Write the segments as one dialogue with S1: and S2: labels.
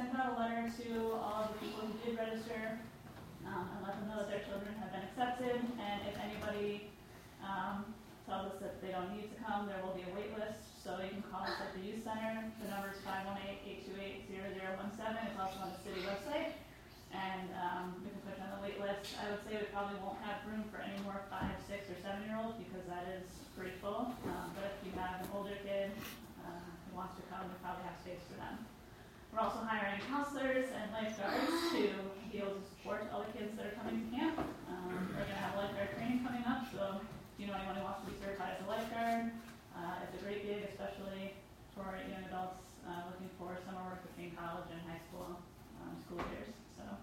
S1: sent out a letter to all of the people who did register and let them know that their children have been accepted. And if anybody tells us that they don't need to come, there will be a wait list. So you can call us at the youth center. The number is 518-828-0017. It's also on the city website. And we can put you on the wait list. I would say we probably won't have room for any more 5, 6, or 7-year-olds because that is pretty full. But if you have an older kid who wants to come, we probably have space for them. We're also hiring counselors and lifeguards to be able to support all the kids that are coming to camp. We're going to have lifeguard training coming up, so if you know anyone who wants to be certified as a lifeguard, it's a great gig, especially for young adults looking for summer work between college and high school school years.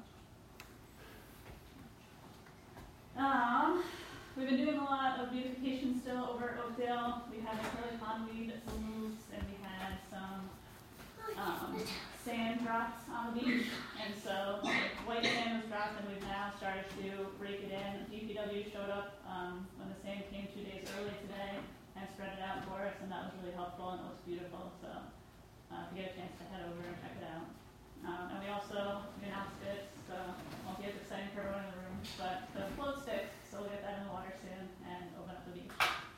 S1: We've been doing a lot of beautification still over at Oakdale. We had the curly pondweed removed, and we had some sand dropped on the beach. And so white sand was dropped, and we've now started to rake it in. DPW showed up when the sand came 2 days early today and spread it out for us, and that was really helpful, and it looks beautiful. So if you get a chance to head over and check it out. And we also announced it, so it won't be as exciting for everyone in the room, but the float sticks, so we'll get that in the water soon and open up the beach.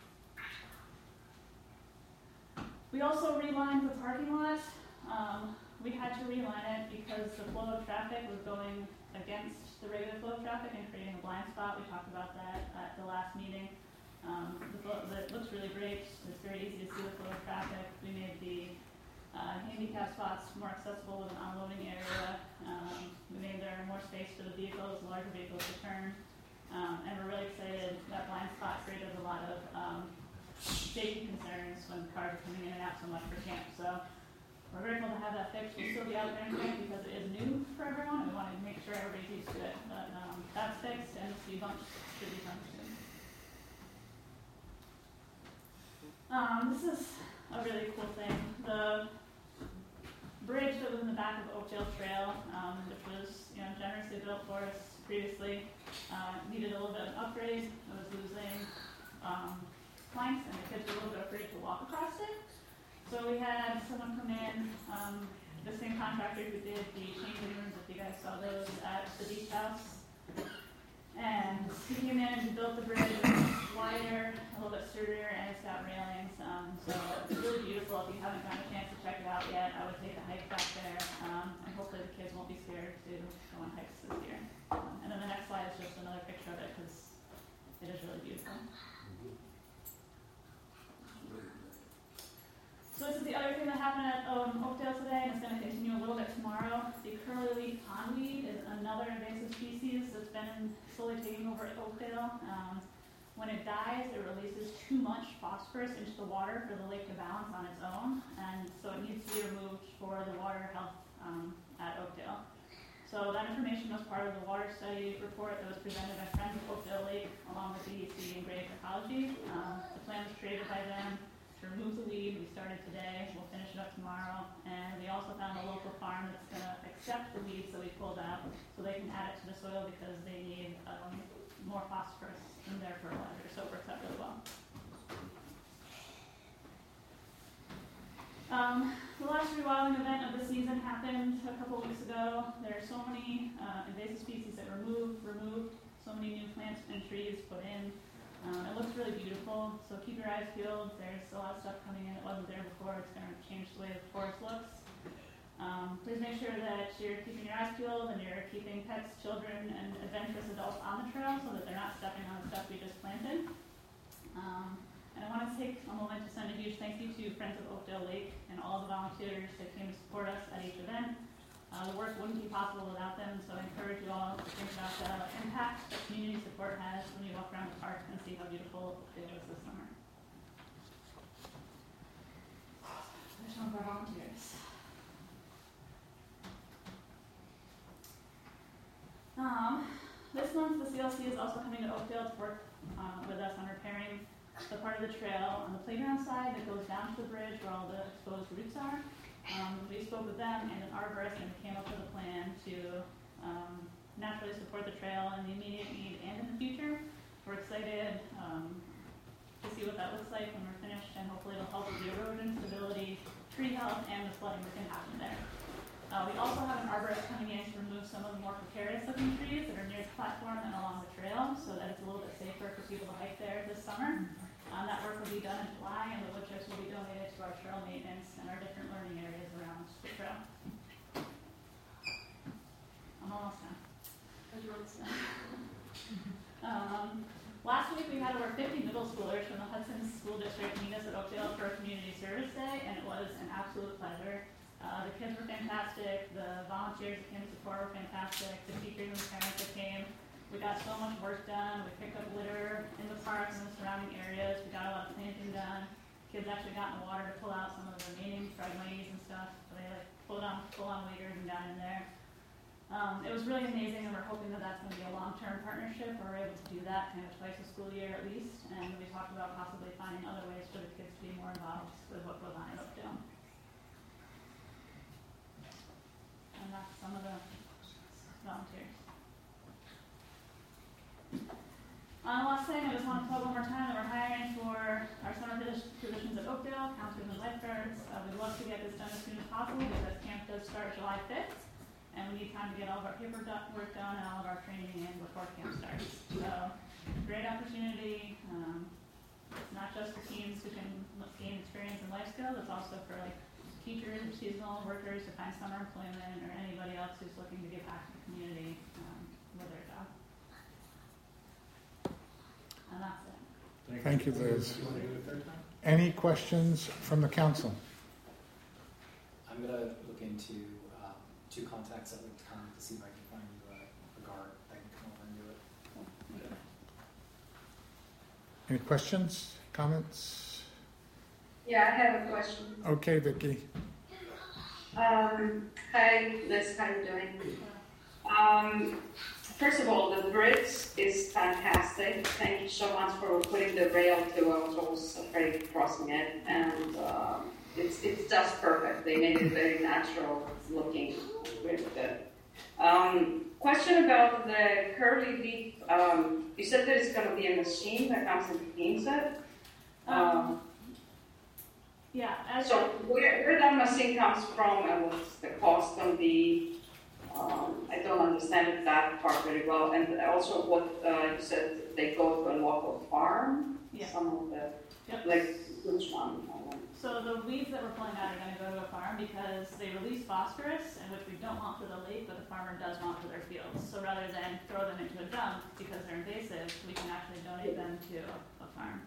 S1: We also relined the parking lot. We had to reline it because the flow of traffic was going against the regular flow of traffic and creating a blind spot. We talked about that at the last meeting. It looks really great. It's very easy to see the flow of traffic. We made the handicap spots more accessible with an unloading area. We made there more space for the vehicles, larger vehicles to turn. And we're really excited. That blind spot created a lot of safety concerns when cars are coming in and out so much for camp. So we're grateful to have that fixed. We'll still be out there in camp because it is new for everyone. We want to make sure everybody's used to it. But that's fixed, and the speed bumps should be coming soon. This is a really cool thing. The bridge that was in the back of Oakdale Trail, which was generously built for us previously, needed a little bit of an upgrade. It was losing planks, and the kids were a little bit afraid to walk across it. So we had someone come in, the same contractor who did the changing rooms, if you guys saw those at the beach house. And he came in and built the bridge. It's wider, a little bit sturdier, and it's got railings. So it's really beautiful. If you haven't gotten a chance to check it out yet, I would take a hike back there. And hopefully the kids won't be scared to go on hikes this year. And then the next slide is just another picture of it because it is really beautiful. So this is the other thing that happened at Oakdale today, and it's going to continue a little bit tomorrow. The curly leaf pondweed is another invasive species that's been slowly taking over at Oakdale. When it dies, it releases too much phosphorus into the water for the lake to balance on its own, and so it needs to be removed for the water health at Oakdale. So that information was part of the water study report that was presented by Friends of Oakdale Lake along with DEC and Great Ecology. The plan was created by them to remove the weed. We started today. We'll finish it up tomorrow. And we also found a local farm that's going to accept the weeds that we pulled out so they can add it to the soil because they need more phosphorus in their fertilizer. So it works out really well. The last rewilding event of the season happened a couple weeks ago. There are so many invasive species that were removed, so many new plants and trees put in. It looks really beautiful, so keep your eyes peeled. There's a lot of stuff coming in that wasn't there before. It's going to change the way the forest looks. Please make sure that you're keeping your eyes peeled and you're keeping pets, children, and adventurous adults on the trail so that they're not stepping on the stuff we just planted. And I want to take a moment to send a huge thank you to Friends of Oakdale Lake and all the volunteers that came to support us at each event. The work wouldn't be possible without them, so I encourage you all to think about the impact that community support has when you walk around the park and see how beautiful it is this summer. There's some of our volunteers. This month, the CLC is also coming to Oakdale to work with us on repairing the part of the trail on the playground side that goes down to the bridge where all the exposed roots are. We spoke with them and an arborist and came up with a plan to naturally support the trail in the immediate need and in the future. We're excited to see what that looks like when we're finished, and hopefully it'll help with the erosion, stability, tree health, and the flooding that can happen there. We also have an arborist coming in to remove some of the more precarious looking trees that are near the platform and along the trail so that it's a little bit safer for people to hike there this summer. That work will be done in July, and the wood chips will be donated to our trail maintenance and our different learning areas around the trail. I'm almost done. Last week we had over 50 middle schoolers from the Hudson School District meet us at Oakdale for a community service day, and it was an absolute pleasure. The kids were fantastic, the volunteers that came to support were fantastic, the teachers and the parents that came. We got so much work done. We picked up litter in the parks and the surrounding areas. We got a lot of planting done. Kids actually got in the water to pull out some of the remaining fragmites and stuff. So they pulled on full-on waders and got in there. It was really amazing, and we're hoping that that's going to be a long-term partnership. We're able to do that kind of twice a school year at least. And we talked about possibly finding other ways for the kids to be more involved with what goes on at Oakdale. And that's some of the volunteers. Last thing, I just want to plug one more time that we're hiring for our summer positions at Oakdale, counselors and lifeguards. We'd love to get this done as soon as possible because camp does start July 5th, and we need time to get all of our paperwork done and all of our training in before camp starts. So, great opportunity. It's not just the teens who can gain experience and life skills, it's also for teachers or seasonal workers to find summer employment or anybody else who's looking to get back to the community with their job. And that's it.
S2: Thank you, Liz. Any questions from the council?
S3: I'm going to look into two contacts at the time to see if I can find you a guard that can come over and do it.
S2: Any questions, comments?
S4: Yeah, I have a question.
S2: Okay, Vicki.
S4: Hi, Liz, how are you doing? First of all, the bridge is fantastic. Thank you so much for putting the rail to. I was always afraid of crossing it, and it's just perfect. They made it very natural looking, really good. Question about the curly leaf. You said there's going to be a machine that comes and cleans it.
S1: Yeah.
S4: So where that machine comes from and what's the cost on the? I don't understand that part very well. And also what you said, they go to a local farm?
S1: Yeah.
S4: Some of the, which one?
S1: So the weeds that we're pulling out are going to go to a farm because they release phosphorus, and which we don't want for the lake, but the farmer does want for their fields. So rather than throw them into a dump because they're invasive, we can actually donate them to a farm.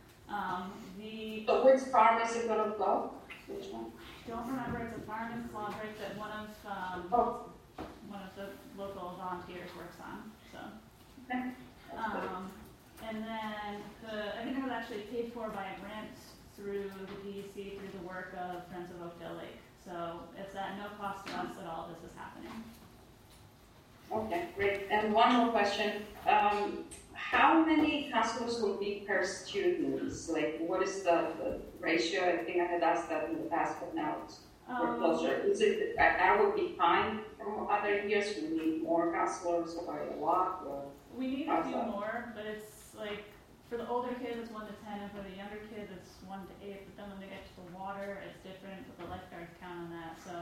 S4: So which farm is it going to go? Which one?
S1: Don't remember. It's a farm in Clodrick that one of the local volunteers works on. So,
S4: okay.
S1: And then I think it was actually paid for by a grant through the DEC through the work of Friends of Oakdale Lake. So it's at no cost to us that all this is happening.
S4: Okay, great. And one more question. How many counselors will be per students? What is the ratio? I think I had asked that in the past, but now we're closer. Is it I would be fine from other years? We need more counselors by a lot? Or
S1: we need a few more, but it's for the older kids it's 1 to 10, and for the younger kids it's 1 to 8. But then when they get to the water, it's different. But the lifeguards count on that. So,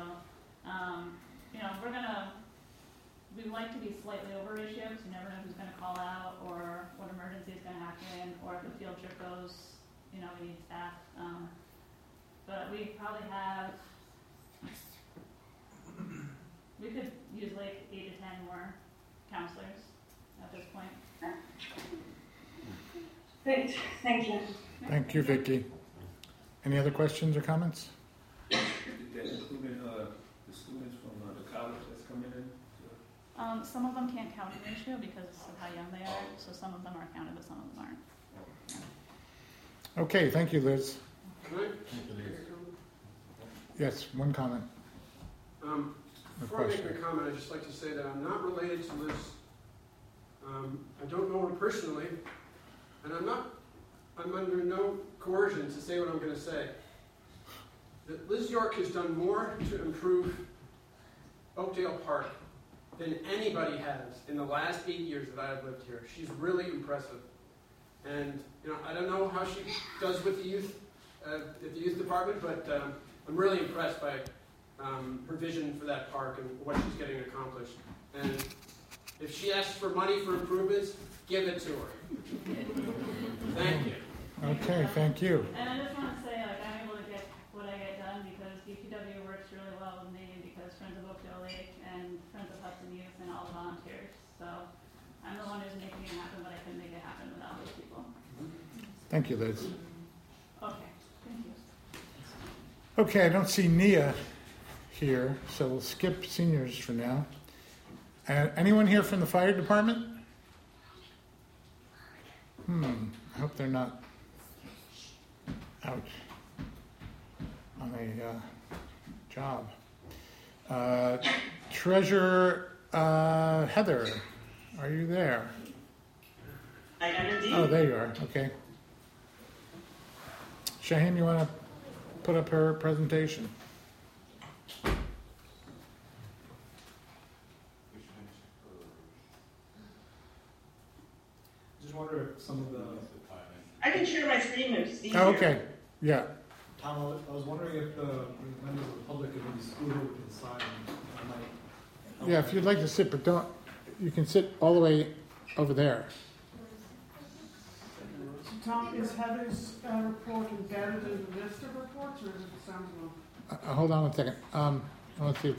S1: we like to be slightly over ratio because you never know who's going to call out or what emergency is going to happen, or if the field trip goes, we need staff. But we probably have, we could use 8 to 10 more counselors at this point.
S4: Great, thank you.
S2: Thank you, Vicki. Any other questions or comments?
S5: Including the students from the college that's coming in?
S1: Some of them can't count in ratio because of how young they are, so some of them are counted, but some of them aren't.
S2: Okay, thank you, Liz.
S6: Can
S2: Yes, one comment.
S6: Before I make a comment, I'd just like to say that I'm not related to Liz. I don't know her personally, and I'm under no coercion to say what I'm going to say. That Liz York has done more to improve Oakdale Park than anybody has in the last 8 years that I have lived here. She's really impressive. And, I don't know how she does with the youth, at the youth department, but I'm really impressed by her vision for that park and what she's getting accomplished. And if she asks for money for improvements, give it to her. Thank you.
S2: Okay, thank you.
S1: And I just want to say, like, I'm able to get what I get done because DPW works really well with me because Friends of Oakdale Lake and Friends of Hudson Youth and all volunteers. So I'm the one who's making it happen, but I couldn't make it happen without those people.
S2: Thank you, Liz.
S1: Okay, thank you.
S2: Okay, I don't see Nia here, so we'll skip seniors for now. Anyone here from the fire department? I hope they're not out on a job. Treasurer Heather, are you there?
S7: I am indeed.
S2: Oh, there you are. Okay. Shaheen, you want to put up her presentation?
S8: Just wonder if some of the...
S7: I can share my screen if it's easier.
S2: Oh, okay. Yeah.
S8: Tom, I was wondering if the members of the public could maybe scoot over to the side and I might help.
S2: Yeah, if you'd like to sit, but don't, you can sit all the way over there.
S9: Tom, is Heather's report embedded in the list of reports, or is it a standalone?
S2: Hold on one second. Let's see if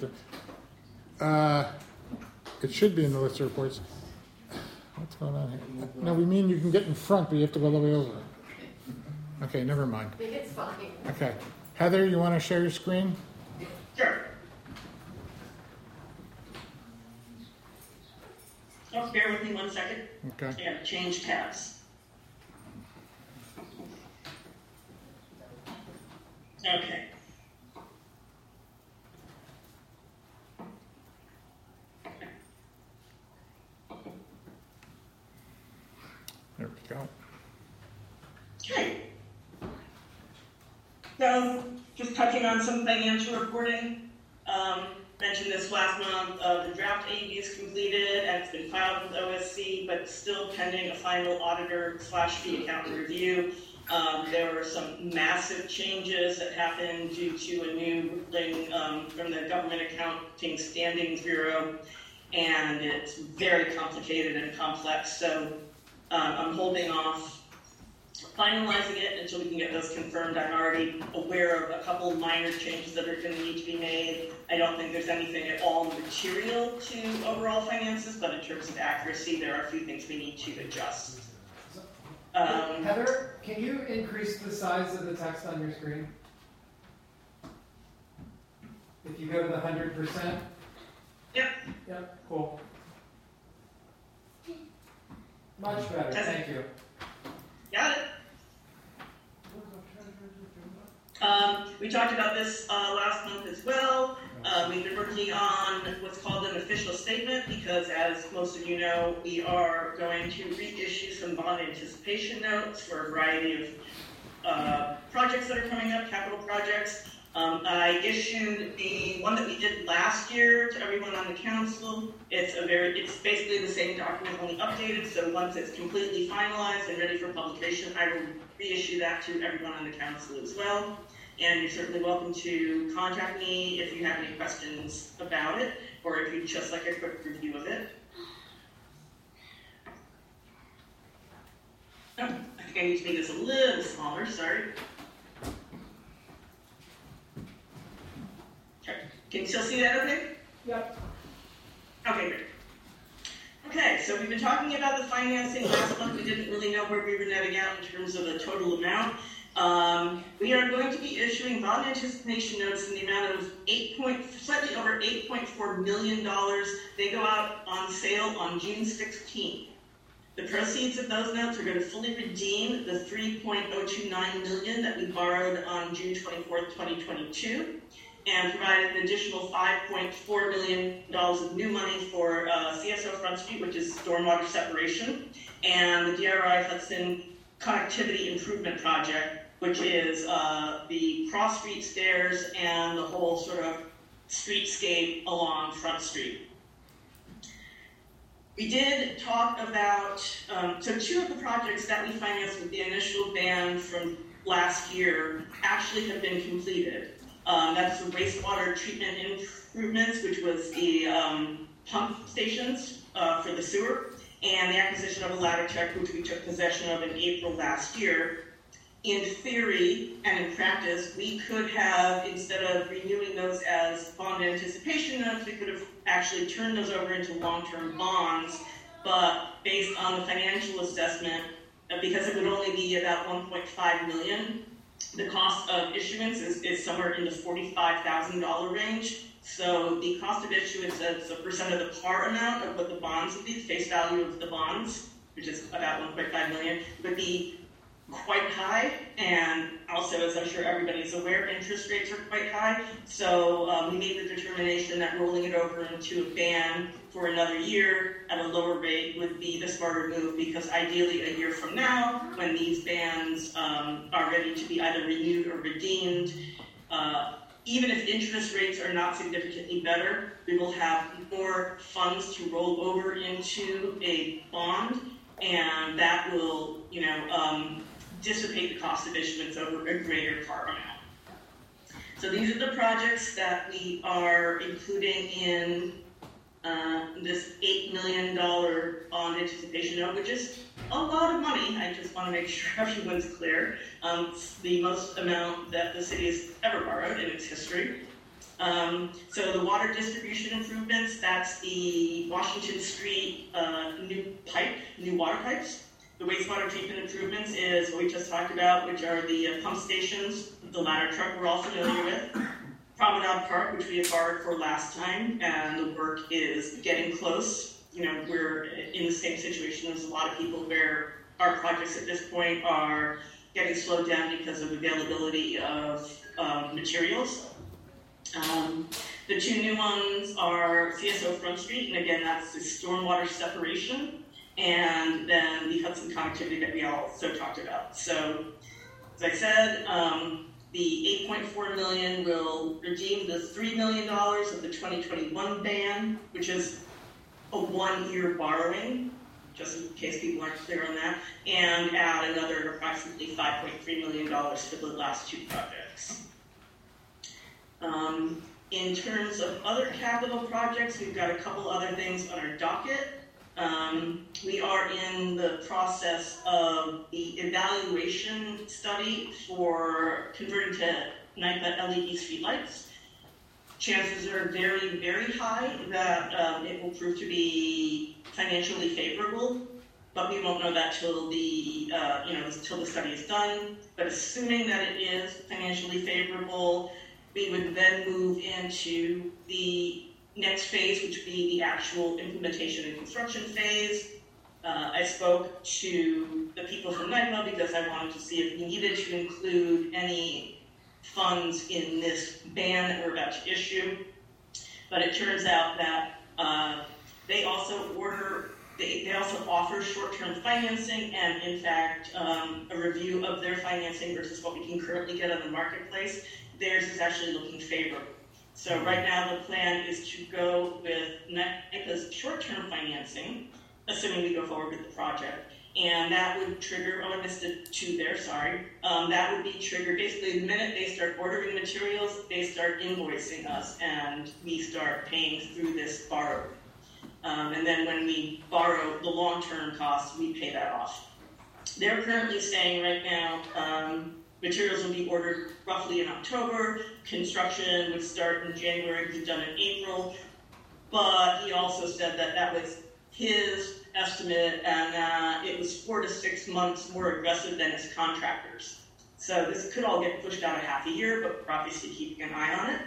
S2: it should be in the list of reports. What's going on here? No, we mean you can get in front, but you have to go all the way over. Okay, never mind.
S10: I think it's fine.
S2: Okay. Heather, you want to share your screen?
S7: Sure. Oh, bear with me 1 second.
S2: Okay.
S7: Yeah, change tabs. Okay.
S2: There we go.
S7: Okay. So, just touching on some financial reporting. Mentioned this last month, the draft AEB is completed and it's been filed with OSC, but still pending a final auditor/fee accountant review. There were some massive changes that happened due to a new ruling from the Government Accounting Standings Bureau, and it's very complicated and complex, so I'm holding off finalizing it until we can get those confirmed. I'm already aware of a couple minor changes that are going to need to be made. I don't think there's anything at all material to overall finances, but in terms of accuracy, there are a few things we need to adjust.
S11: Heather, can you increase the size of the text on your screen? If you go to the 100%?
S7: Yep.
S11: Yep, cool. Much better, thank you.
S7: Got it. We talked about this last month as well. We've been working on what's called an official statement because, as most of you know, we are going to reissue some bond anticipation notes for a variety of projects that are coming up, capital projects. I issued the one that we did last year to everyone on the council. It's basically the same document, only updated, so once it's completely finalized and ready for publication, I will reissue that to everyone on the council as well. And you're certainly welcome to contact me if you have any questions about it, or if you'd just like a quick review of it. Oh, I think I need to make this a little smaller, sorry. Okay. Can you still see that okay?
S11: Yep.
S7: Okay, great. Okay, so we've been talking about the financing. Last month we didn't really know where we were netting out in terms of the total amount. We are going to be issuing bond anticipation notes in the amount of slightly over $8.4 million. They go out on sale on June 16th. The proceeds of those notes are going to fully redeem the $3.029 million that we borrowed on June 24th, 2022, and provide an additional $5.4 million of new money for CSO Front Street, which is stormwater separation, and the DRI Hudson Connectivity Improvement Project, which is the cross street stairs and the whole sort of streetscape along Front Street. We did talk about, so two of the projects that we financed with the initial ban from last year actually have been completed. That's the wastewater treatment improvements, which was the pump stations for the sewer, and the acquisition of a ladder truck, which we took possession of in April last year. In theory and in practice, we could have, instead of renewing those as bond anticipation notes, we could have actually turned those over into long-term bonds, but based on the financial assessment, because it would only be about $1.5 million, the cost of issuance is somewhere in the $45,000 range. So the cost of issuance as a percent of the par amount of what the bonds would be, the face value of the bonds, which is about $1.5 million, would be quite high. And also, as I'm sure everybody's aware, interest rates are quite high. So we made the determination that rolling it over into a ban for another year at a lower rate would be the smarter move, because ideally a year from now, when these bans are ready to be either renewed or redeemed, even if interest rates are not significantly better, we will have more funds to roll over into a bond, and that will, dissipate the cost of issuance over a greater par amount. So these are the projects that we are including in this $8 million bond anticipation note, which is a lot of money. I just want to make sure everyone's clear. It's the most amount that the city has ever borrowed in its history. So the water distribution improvements, that's the Washington Street new water pipes. The wastewater treatment improvements is what we just talked about, which are the pump stations, the ladder truck we're all familiar with. Promenade Park, which we had borrowed for last time, and the work is getting close. We're in the same situation as a lot of people where our projects at this point are getting slowed down because of availability of materials. The two new ones are CSO Front Street, and again, that's the stormwater separation, and then the Hudson connectivity that we also talked about. So, as I said, the $8.4 million will redeem the $3 million of the 2021 ban, which is a one-year borrowing, just in case people aren't clear on that, and add another approximately $5.3 million for the last two projects. In terms of other capital projects, we've got a couple other things on our docket. We are in the process of the evaluation study for converting to NYPA LED streetlights. Chances are very, very high that it will prove to be financially favorable, but we won't know that till the study is done. But assuming that it is financially favorable, we would then move into the next phase, which would be the actual implementation and construction phase. I spoke to the people from NYPA because I wanted to see if we needed to include any funds in this ban that we're about to issue. But it turns out that they also offer short-term financing, and in fact, a review of their financing versus what we can currently get on the marketplace, theirs is actually looking favorable. So right now the plan is to go with NYPA's short-term financing, assuming we go forward with the project. And that would trigger, I missed it two there, sorry. That would be triggered basically the minute they start ordering materials, they start invoicing us, and we start paying through this borrow. And then when we borrow the long-term costs, we pay that off. They're currently saying right now, materials will be ordered roughly in October. Construction would start in January, be done in April. But he also said that that was his estimate, and it was 4 to 6 months more aggressive than his contractors. So this could all get pushed out a half a year, but we're obviously keeping an eye on it.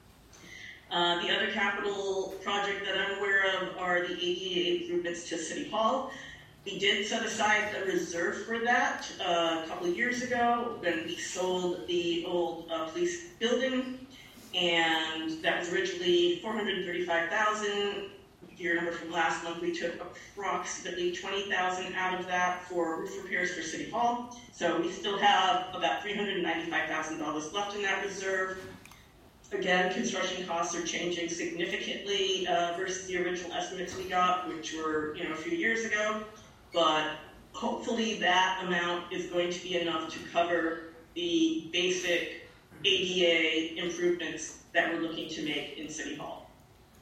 S7: The other capital project that I'm aware of are the ADA improvements to City Hall. We did set aside a reserve for that a couple of years ago when we sold the old police building, and that was originally $435,000. If you remember from last month, we took approximately $20,000 out of that for roof repairs for City Hall. So we still have about $395,000 left in that reserve. Again, construction costs are changing significantly versus the original estimates we got, which were a few years ago. But hopefully that amount is going to be enough to cover the basic ADA improvements that we're looking to make in City Hall.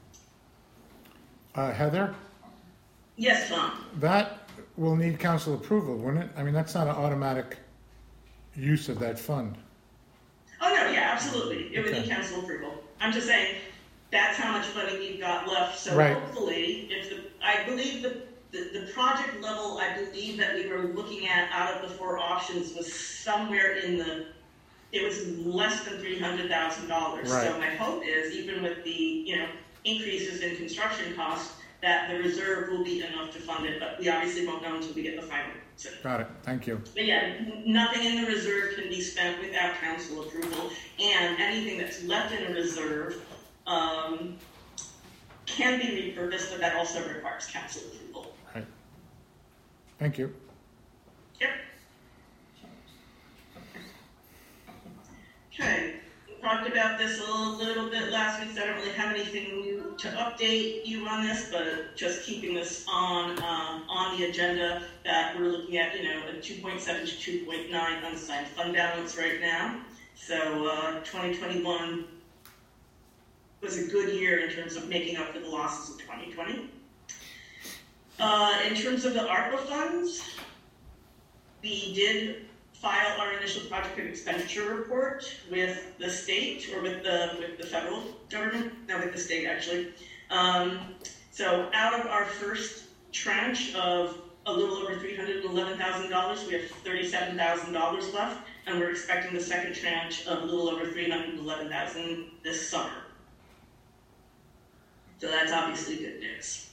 S2: Heather,
S7: Yes, Tom?
S2: that will need council approval, wouldn't it? I mean, that's not an automatic use of that fund.
S7: Oh, no, yeah, absolutely. It would
S2: Okay.
S7: need council approval. I'm just saying, that's how much money we've got left. So
S2: Right.
S7: hopefully, I believe the project level, I believe that we were looking at out of the 4 options was somewhere it was less than $300,000.
S2: Right.
S7: So my hope is, even with the, increases in construction costs, that the reserve will be enough to fund it, but we obviously won't know until we get the final. So,
S2: Got it, thank you.
S7: but yeah, nothing in the reserve can be spent without council approval, and anything that's left in a reserve can be repurposed, but that also requires council approval.
S2: Right. Thank you.
S7: Yep. Okay, we talked about this a little bit last week, so I don't really have anything new to update you on this, but just keeping this on the agenda, that we're looking at, a 2.7 to 2.9 unassigned fund balance right now. So 2021 was a good year in terms of making up for the losses of 2020. In terms of the ARPA funds, we did file our initial project and expenditure report with the state, or with the federal government, no, with the state actually. So out of our first tranche of a little over $311,000, we have $37,000 left, and we're expecting the second tranche of a little over $311,000 this summer. So that's obviously good news.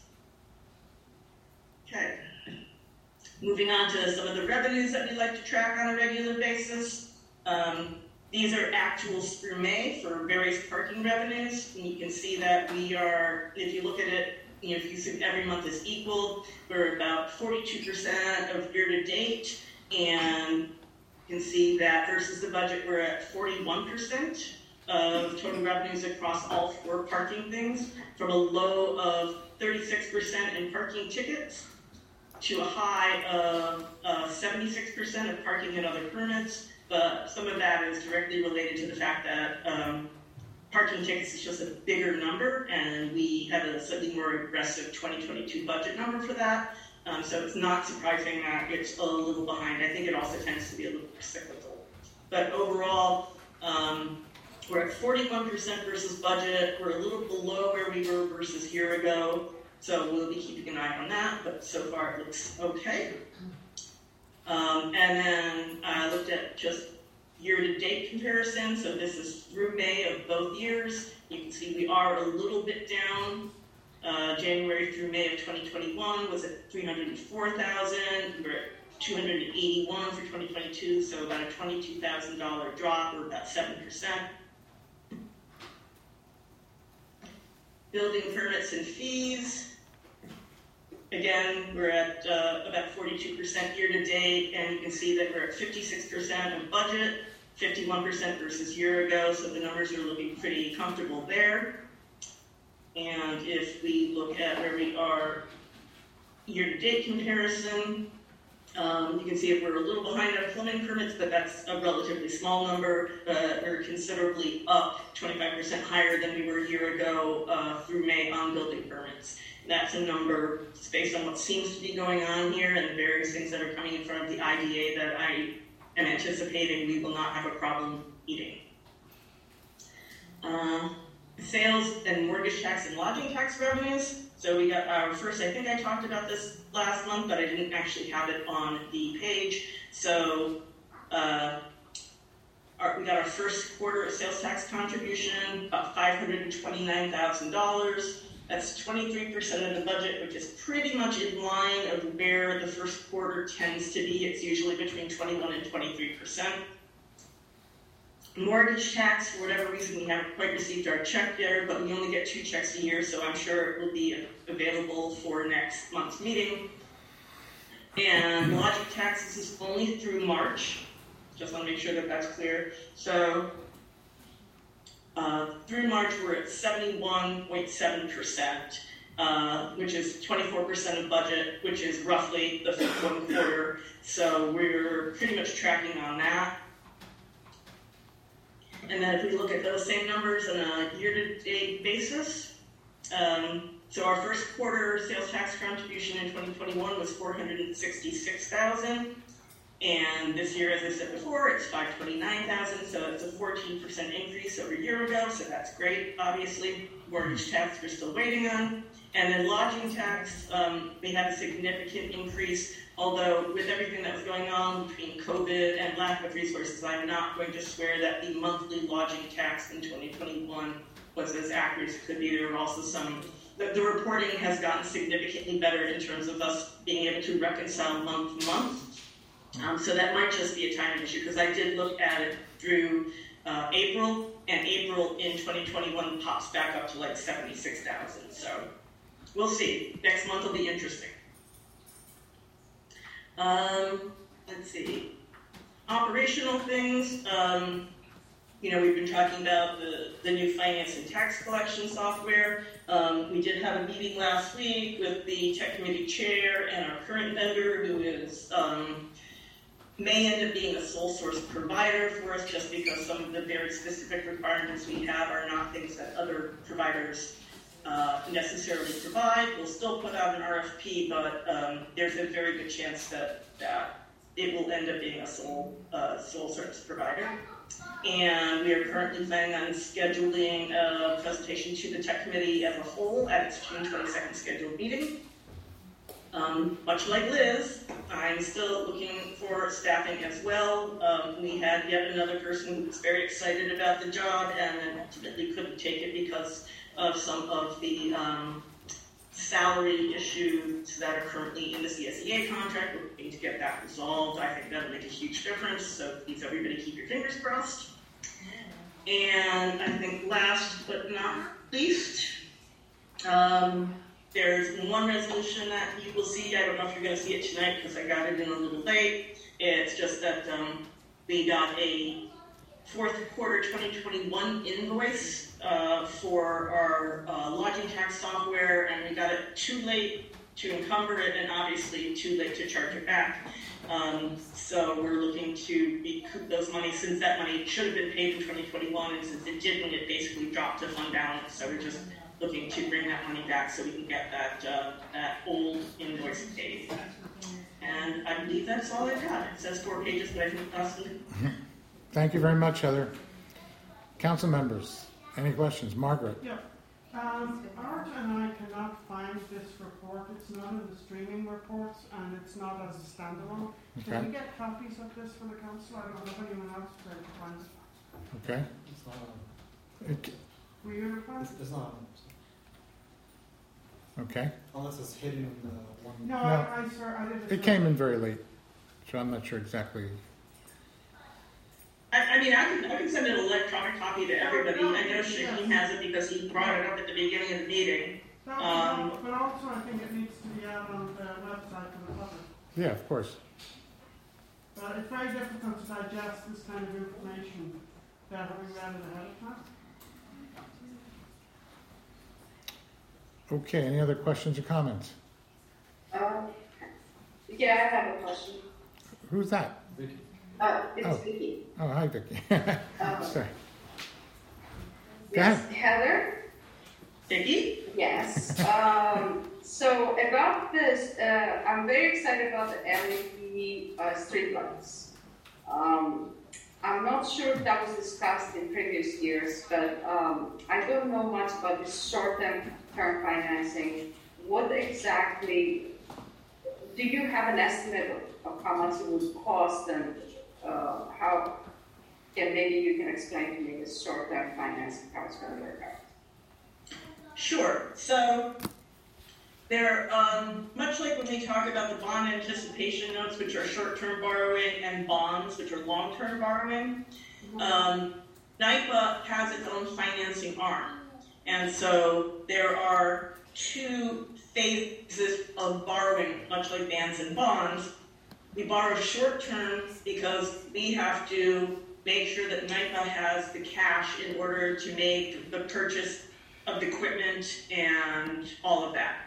S7: Okay. Moving on to some of the revenues that we like to track on a regular basis. These are actuals through May for various parking revenues. And you can see that we are, if you look at it, if you think every month is equal, we're about 42% of year to date. And you can see that versus the budget, we're at 41% of total revenues across all 4 parking things, from a low of 36% in parking tickets to a high of 76% of parking and other permits. But some of that is directly related to the fact that parking tickets is just a bigger number, and we have a slightly more aggressive 2022 budget number for that. So it's not surprising that it's a little behind. I think it also tends to be a little more cyclical. But overall, we're at 41% versus budget. We're a little below where we were versus a year ago. So we'll be keeping an eye on that, but so far it looks okay. And then I looked at just year-to-date comparison. So this is through May of both years. You can see we are a little bit down. January through May of 2021 was at 304,000. We're at 281 for 2022, so about a $22,000 drop, or about 7%. Building permits and fees. Again, we're at about 42% year to date, and you can see that we're at 56% of budget, 51% versus year ago, so the numbers are looking pretty comfortable there. And if we look at where we are year to date comparison, you can see if we're a little behind on plumbing permits, but that's a relatively small number. We're considerably up, 25% higher than we were a year ago through May on building permits. That's a number based on what seems to be going on here and various things that are coming in front of the IDA that I am anticipating we will not have a problem meeting. Sales and mortgage tax and lodging tax revenues. So we got our first, I think I talked about this last month, but I didn't actually have it on the page. So we got our first quarter of sales tax contribution, about $529,000. That's 23% of the budget, which is pretty much in line of where the first quarter tends to be. It's usually between 21 and 23%. Mortgage tax, for whatever reason, we haven't quite received our check there, but we only get 2 checks a year, so I'm sure it will be available for next month's meeting. And lodging taxes is only through March. Just want to make sure that that's clear. So through March, we're at 71.7%, which is 24% of budget, which is roughly the 1 quarter. So we're pretty much tracking on that. And then if we look at those same numbers on a year-to-date basis, so our first quarter sales tax contribution in 2021 was $466,000, and this year, as I said before, it's $529,000. So it's a 14% increase over a year ago. So that's great. Obviously, mortgage tax we're still waiting on, and then lodging tax we had a significant increase. Although with everything that was going on between COVID and lack of resources, I'm not going to swear that the monthly lodging tax in 2021 was as accurate as it could be. There were also some. The reporting has gotten significantly better in terms of us being able to reconcile month to month. So that might just be a timing issue, because I did look at it through April, and April in 2021 pops back up to like 76,000. So we'll see. Next month will be interesting. Let's see. Operational things. We've been talking about the new finance and tax collection software. We did have a meeting last week with the tech committee chair and our current vendor, who is may end up being a sole source provider for us, just because some of the very specific requirements we have are not things that other providers necessarily provide. We'll still put out an RFP, but there's a very good chance that it will end up being a sole source provider. And we are currently planning on scheduling a presentation to the tech committee as a whole at its June 22nd scheduled meeting. Much like Liz, I'm still looking for staffing as well. We had yet another person who was very excited about the job and then ultimately couldn't take it because of some of the salary issues that are currently in the CSEA contract. We're looking to get that resolved. I think that'll make a huge difference, so please everybody keep your fingers crossed. And I think last but not least, there's one resolution that you will see. I don't know if you're going to see it tonight because I got it in a little late. It's just that we got a fourth quarter 2021 invoice for our lodging tax software, and we got it too late to encumber it and obviously too late to charge it back. So we're looking to recoup those monies, since that money should have been paid in 2021, and since it didn't, it basically dropped to fund balance. So we're just looking to bring that money back so we can get that old invoice paid. And I believe that's all I got. It says 4 pages, but I think possibly.
S2: Thank you very much, Heather. Council members, any questions? Margaret?
S9: Yeah. Art and I cannot find this report. It's not in the streaming reports, and it's not as a standalone.
S2: Okay.
S9: Can we get copies of this for the council? I don't know if anyone else is going to find it.
S2: Okay.
S8: It's not on.
S9: Were you able to find it?
S8: It's not on.
S2: Okay.
S8: Unless it's hidden in the one.
S9: No,
S2: No.
S9: I swear I didn't.
S2: It came in very late, so I'm not sure exactly.
S7: I mean, I can send an electronic copy to everybody. I know Shaheem has it because he brought it up at the beginning of the meeting.
S9: But also I think it needs to be out on the website for the public.
S2: Yeah, of course.
S9: But it's very difficult to digest this kind of information without having read it ahead of time.
S2: Okay, any other questions or comments?
S4: Yeah, I have a question.
S2: Who's that?
S8: Vicky.
S4: It's Vicky.
S2: Oh, hi, Vicky. Sorry. Go
S4: Yes,
S2: ahead.
S4: Heather?
S7: Vicky?
S4: Yes. So about this, I'm very excited about the LED streetlights. I'm not sure if that was discussed in previous years, but I don't know much about this short-term financing. What exactly, do you have an estimate of how much it would cost, and how, yeah, maybe you can explain to me this short-term financing, how it's going to work out.
S7: Sure. So there, much like when we talk about the bond anticipation notes, which are short-term borrowing, and bonds, which are long-term borrowing, NYPA has its own financing arm. And so there are two phases of borrowing, much like bonds and bonds. We borrow short-term because we have to make sure that NYPA has the cash in order to make the purchase of the equipment and all of that.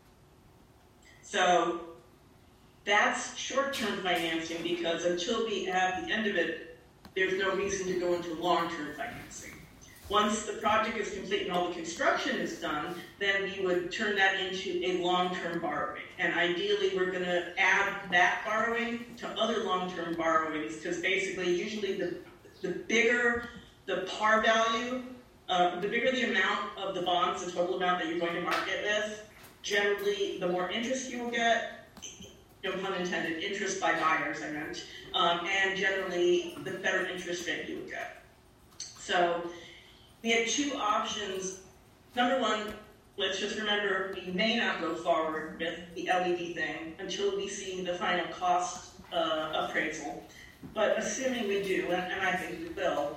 S7: So that's short-term financing, because until we have the end of it, there's no reason to go into long-term financing. Once the project is complete and all the construction is done, then we would turn that into a long-term borrowing. And ideally, we're going to add that borrowing to other long-term borrowings, because basically, usually the bigger the par value, the bigger the amount of the bonds, the total amount that you're going to market with, generally, the more interest you will get, no pun intended, interest by buyers, I meant, and generally, the better interest rate you will get. So we had two options. Number one, let's just remember we may not go forward with the LED thing until we see the final cost appraisal. But assuming we do, and I think we will,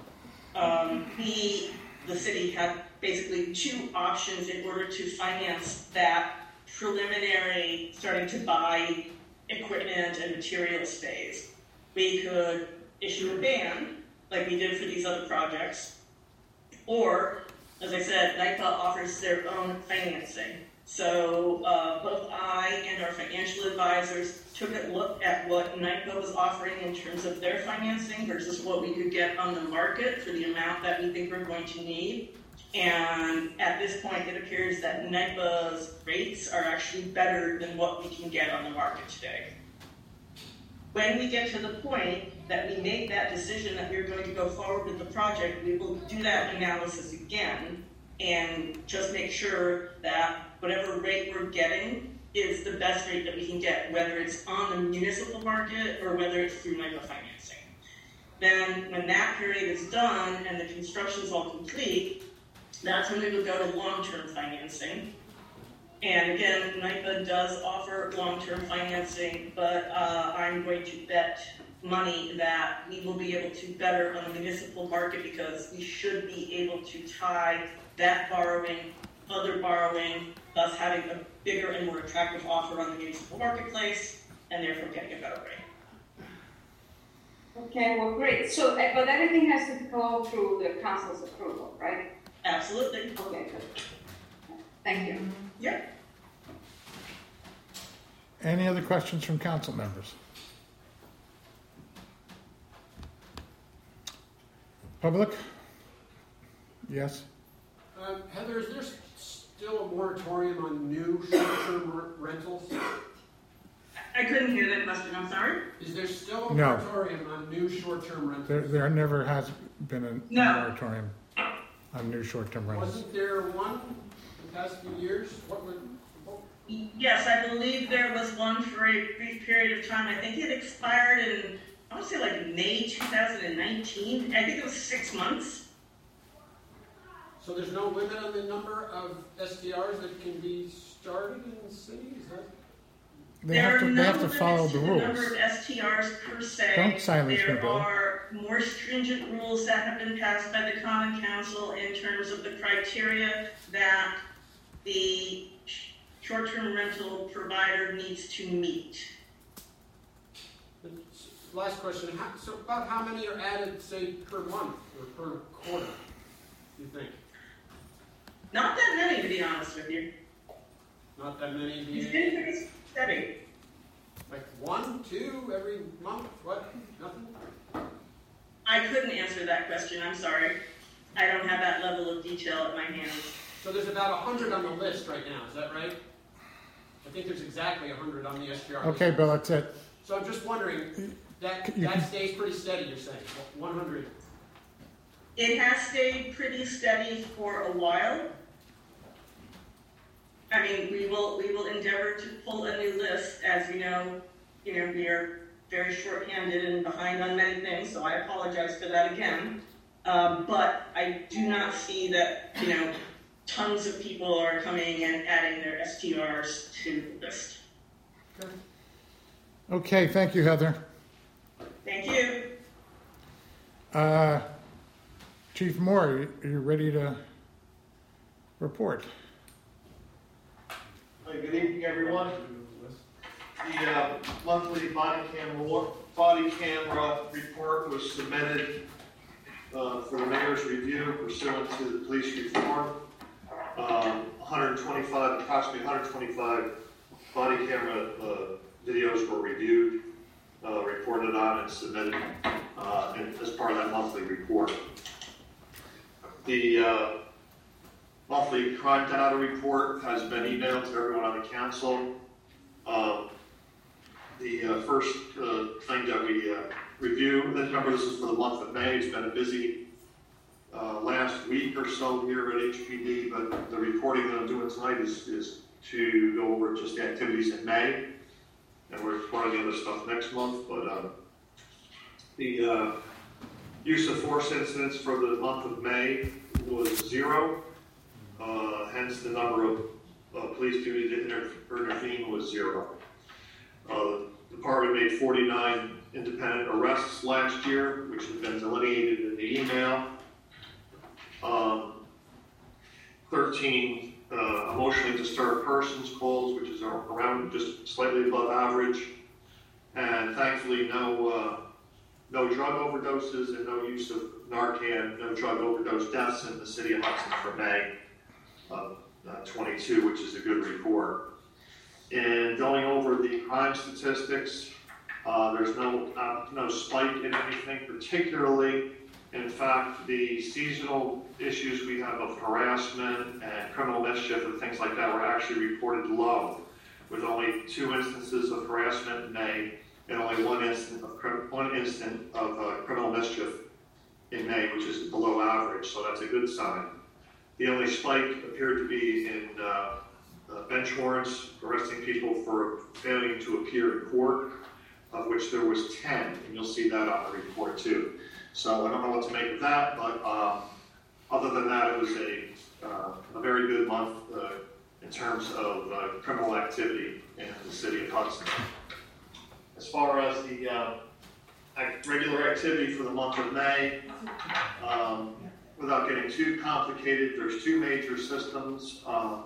S7: the city, have basically two options in order to finance that preliminary starting to buy equipment and materials phase. We could issue a ban, like we did for these other projects, or, as I said, NYPA offers their own financing. So both I and our financial advisors took a look at what NYPA was offering in terms of their financing versus what we could get on the market for the amount that we think we're going to need. And at this point, it appears that NYPA's rates are actually better than what we can get on the market today. When we get to the point that we make that decision that we're going to go forward with the project, we will do that analysis again and just make sure that whatever rate we're getting is the best rate that we can get, whether it's on the municipal market or whether it's through NYPA financing. Then when that period is done and the construction is all complete, that's when we would go to long-term financing. And again, NYPA does offer long-term financing, but I'm going to bet money that we will be able to better on the municipal market because we should be able to tie that borrowing, other borrowing, thus having a bigger and more attractive offer on the municipal marketplace, and therefore getting a better rate.
S4: Okay, well, great. So, but everything has to go through the council's approval, right?
S7: Absolutely.
S4: Okay, good. Thank you.
S7: Yeah.
S2: Any other questions from council members? Public? Yes?
S6: Heather, is there still a moratorium on new short-term rentals?
S7: I couldn't hear that question, I'm sorry.
S6: Is there still a
S2: No.
S6: moratorium on new short-term rentals?
S2: There never has been a
S7: No.
S2: moratorium on new short-term rentals.
S6: Wasn't there one in the past few years?
S7: Yes, I believe there was one for a brief period of time. I think it expired in, I want to say like May 2019. I think it was 6 months.
S6: So there's no limit on the number of STRs that can be started in the city? Is that...
S2: They have to follow the rules.
S7: There are no limits to the number of STRs per se.
S2: Don't silence me,
S7: There
S2: Bill.
S7: are more stringent rules that have been passed by the Common Council in terms of the criteria that the short-term rental provider needs to meet.
S6: Last question. So about how many are added, say, per month or per quarter, do you think?
S7: Not that many, to be honest with you.
S6: Not that many?
S7: It's been pretty steady.
S6: Like 1, 2 every month? What? Nothing?
S7: I couldn't answer that question, I'm sorry. I don't have that level of detail at my hands.
S6: So there's about 100 on the list right now, is that right? I think there's exactly 100 on the STR list.
S2: Okay, Bill, that's it.
S6: So I'm just wondering, that stays pretty steady, you're saying, 100?
S7: It has stayed pretty steady for a while. I mean, we will endeavor to pull a new list. As you know, we are very short-handed and behind on many things, so I apologize for that again. But I do not see that, tons of people are coming and adding their STRs to the list.
S2: Okay, thank you, Heather.
S7: Thank you.
S2: Chief Moore, are you ready to report?
S10: Hi, good evening, everyone. The monthly body camera report was submitted for the mayor's review pursuant to the police reform. Approximately 125 body camera videos were reviewed. reported on and submitted as part of that monthly report. The monthly crime data report has been emailed to everyone on the council. The first thing that we review, remember this is for the month of May. It's been a busy last week or so here at HPD, but the reporting that I'm doing tonight is to go over just the activities in May, and we're reporting the other stuff next month. But the use of force incidents for the month of May was 0. Hence the number of police duty to intervene was 0. The department made 49 independent arrests last year, which have been delineated in the email. 13 emotionally disturbed persons calls, which is around just slightly above average. And thankfully no drug overdoses and no use of Narcan, no drug overdose deaths in the city of Hudson for May of 22, which is a good report. And going over the crime statistics, there's no spike in anything particularly. In fact, the seasonal issues we have of harassment and criminal mischief and things like that were actually reported low, with only 2 instances of harassment in May and only one instant of criminal mischief in May, which is below average, so that's a good sign. The only spike appeared to be in bench warrants, arresting people for failing to appear in court, of which there was 10, and you'll see that on the report too. So I don't know what to make of that, but other than that, it was a very good month in terms of criminal activity in the city of Hudson. As far as the regular activity for the month of May, without getting too complicated, there's 2 major systems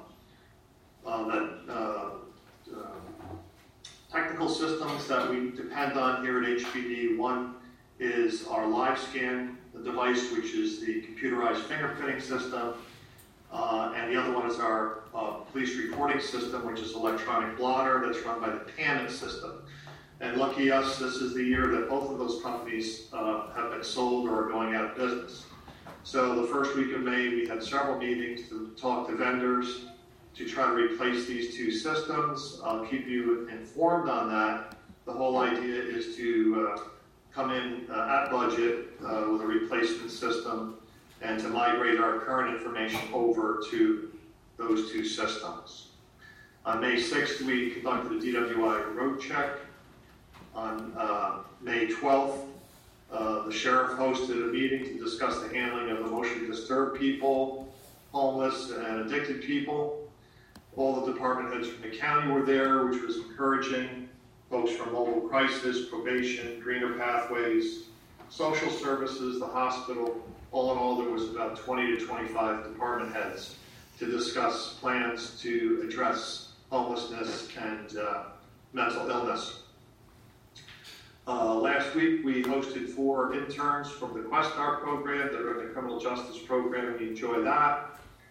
S10: technical systems that we depend on here at HPD. One is our LiveScan device, which is the computerized fingerprinting system, and the other one is our police reporting system, which is electronic blotter that's run by the PANIT system. And lucky us, this is the year that both of those companies have been sold or are going out of business. So the first week of May, we had several meetings to talk to vendors to try to replace these 2 systems. I'll keep you informed on that. The whole idea is to come in at budget with a replacement system and to migrate our current information over to those 2 systems. On May 6th, we conducted a DWI road check. On May 12th, the sheriff hosted a meeting to discuss the handling of emotionally disturbed people, homeless, and addicted people. All the department heads from the county were there, which was encouraging. Folks from mobile crisis, probation, greener pathways, social services, the hospital. All in all, there was about 20 to 25 department heads to discuss plans to address homelessness and mental illness. Last week, we hosted 4 interns from the Questar program that are in the criminal justice program. We enjoy that.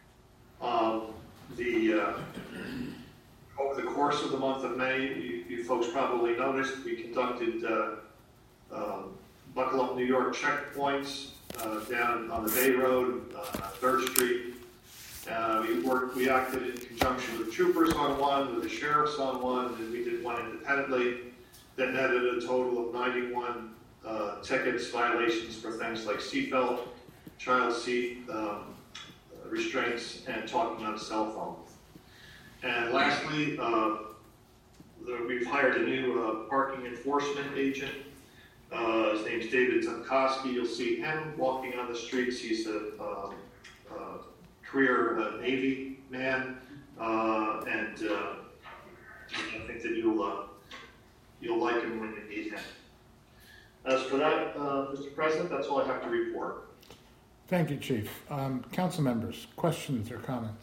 S10: Over the course of the month of May, you folks probably noticed, we conducted Buckle Up New York checkpoints down on the Bay Road, on 3rd Street. We acted in conjunction with troopers on one, with the sheriffs on one, and we did one independently that netted a total of 91 tickets, violations for things like seatbelt, child seat restraints, and talking on a cell phone. And lastly, we've hired a new parking enforcement agent. His name's David Tomkowski. You'll see him walking on the streets. He's a career Navy man, and I think that you'll like him when you meet him. As for that, Mr. President, that's all I have to report.
S2: Thank you, Chief. Council members, questions or comments?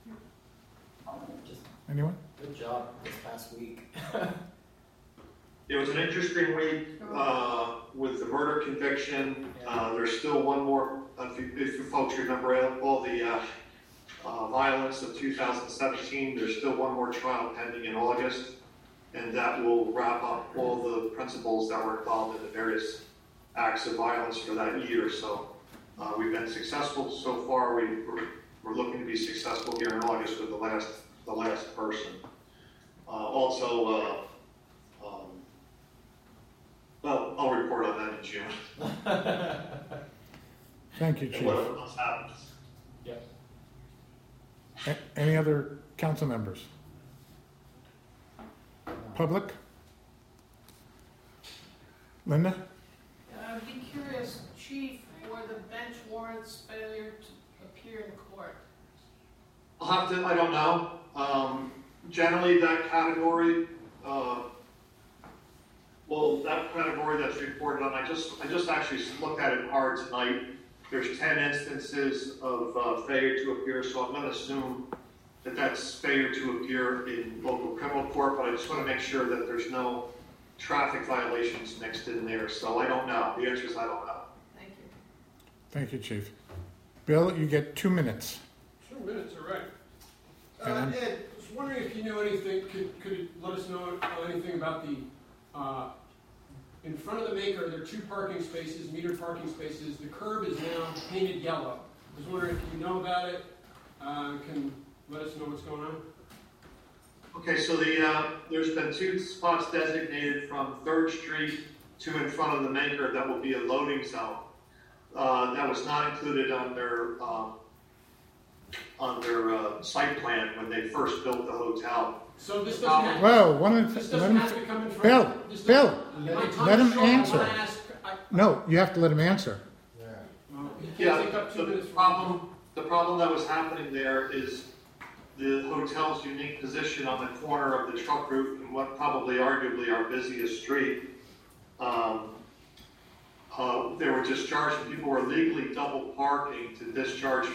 S2: Anyone?
S3: Good job this past week.
S10: It was an interesting week with the murder conviction. There's still one more, if you folks remember all the violence of 2017, there's still one more trial pending in August. and that will wrap up all the principals that were involved in the various acts of violence for that year. So we've been successful so far. We're looking to be successful here in August with the last person. Well, I'll report on that in June.
S2: Thank you, Chief.
S10: Whatever else happens.
S2: Any other council members? Public? Linda?
S12: I'd be curious, Chief, for the bench warrants failure to appear in court.
S10: I don't know. Generally that category, that category that's reported on, I just actually looked at it hard tonight. There's 10 instances of failure to appear, so I'm going to assume that that's failure to appear in local criminal court, but I just want to make sure that there's no traffic violations mixed in there. So I don't know. The answer is I don't know.
S12: Thank you.
S2: Thank you, Chief. Bill, you get 2 minutes.
S6: 2 minutes, all right. Ed, I was wondering if you know anything, could you let us know anything about the, in front of the maker, there are 2 parking spaces, metered parking spaces. The curb is now painted yellow. I was wondering if you know about it, can let us know what's going on.
S10: Okay, so there's been 2 spots designated from 3rd Street to in front of the maker that will be a loading zone. That was not included on their site plan when they first built the hotel.
S6: So this doesn't have,
S2: Whoa,
S6: this doesn't have to come in front
S2: Bill,
S6: of this
S2: Bill,
S6: doesn't-
S2: let him
S6: I'm short, I
S2: answer.
S6: wanna ask-
S2: No, you have to let him answer.
S6: He can't take up 2 minutes.
S10: The problem that was happening there is the hotel's unique position on the corner of the truck route and what probably arguably our busiest street. They were discharging, people were legally double parking to discharge.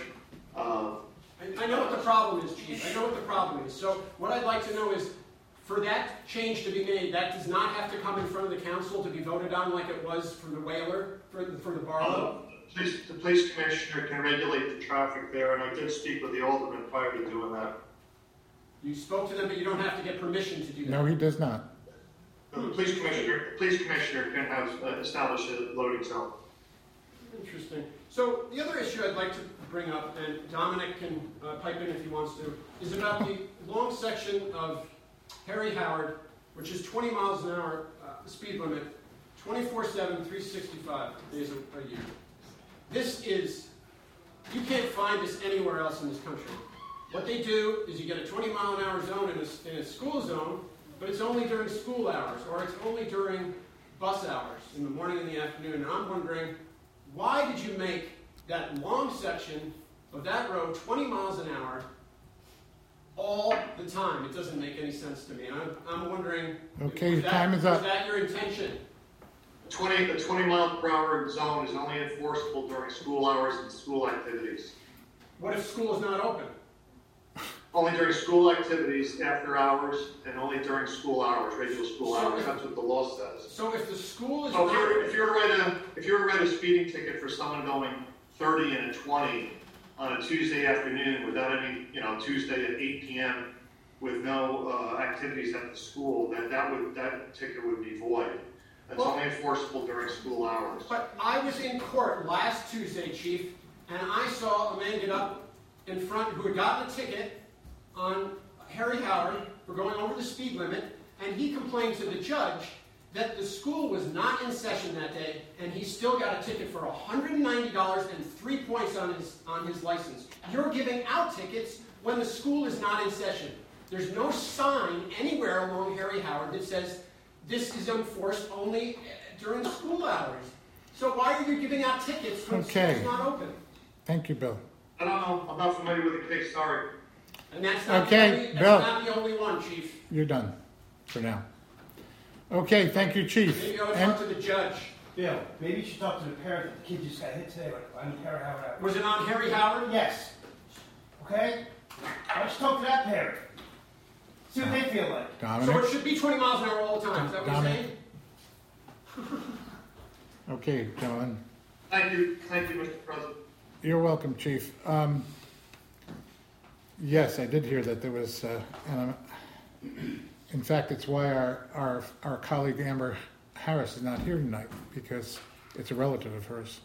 S6: I know what the problem is, Chief. I know what the problem is. So what I'd like to know is, for that change to be made, that does not have to come in front of the council to be voted on like it was for the Whaler, for the Barlow?
S10: The police commissioner can regulate the traffic there, and I did speak with the alderman prior to doing that.
S6: You spoke to them, but you don't have to get permission to do that.
S2: No, he does not.
S10: The police commissioner can have establish a loading zone.
S6: Interesting. So the other issue I'd like to bring up, and Dominic can pipe in if he wants to, is about the long section of Harry Howard, which is 20 miles an hour speed limit, 24/7, 365 days a year. This is, you can't find this anywhere else in this country. What they do is you get a 20-mile-an-hour zone in a school zone, but it's only during school hours, or it's only during bus hours, in the morning and the afternoon. And I'm wondering, why did you make that long section of that road 20 miles an hour all the time? It doesn't make any sense to me. I'm wondering,
S2: Okay, time is up.
S6: Was that your intention?
S10: The 20-mile-per-hour zone is only enforceable during school hours and school activities.
S6: What if school is not open?
S10: Only during school activities, after hours, and only during school hours, regular school hours. That's what the law says.
S6: So if the school is
S10: So
S6: not...
S10: if you were to write a speeding ticket for someone going 30 and a 20 on a Tuesday afternoon without any, Tuesday at 8 p.m. with no activities at the school, then that ticket would be void. That's only enforceable during school hours.
S6: But I was in court last Tuesday, Chief, and I saw a man get up in front who had gotten a ticket on Harry Howard for going over the speed limit, and he complained to the judge that the school was not in session that day, and he still got a ticket for $190 and 3 points on his license. You're giving out tickets when the school is not in session. There's no sign anywhere along Harry Howard that says this is enforced only during school hours. So why are you giving out tickets when school's not open?
S2: Thank you, Bill.
S10: I don't know. I'm not familiar with the case. Sorry.
S6: And that's not,
S2: Okay,
S6: Bill. That's not the only one, Chief.
S2: You're done for now. Okay, thank you, Chief.
S6: Maybe I would talk to the judge.
S13: Bill, maybe you should talk to the parent that the kid just got hit today on Harry Howard.
S6: Was it on Harry Howard?
S13: Yes. Okay? Why don't you talk to that parent? See what they feel like.
S2: Dominic?
S6: So it should be 20 miles an hour all the time. Is that what you're saying?
S2: Okay, John.
S10: Thank you, Mr. President.
S2: You're welcome, Chief. Yes, I did hear that there was In fact, it's why our colleague Amber Harris is not here tonight, because it's a relative of hers.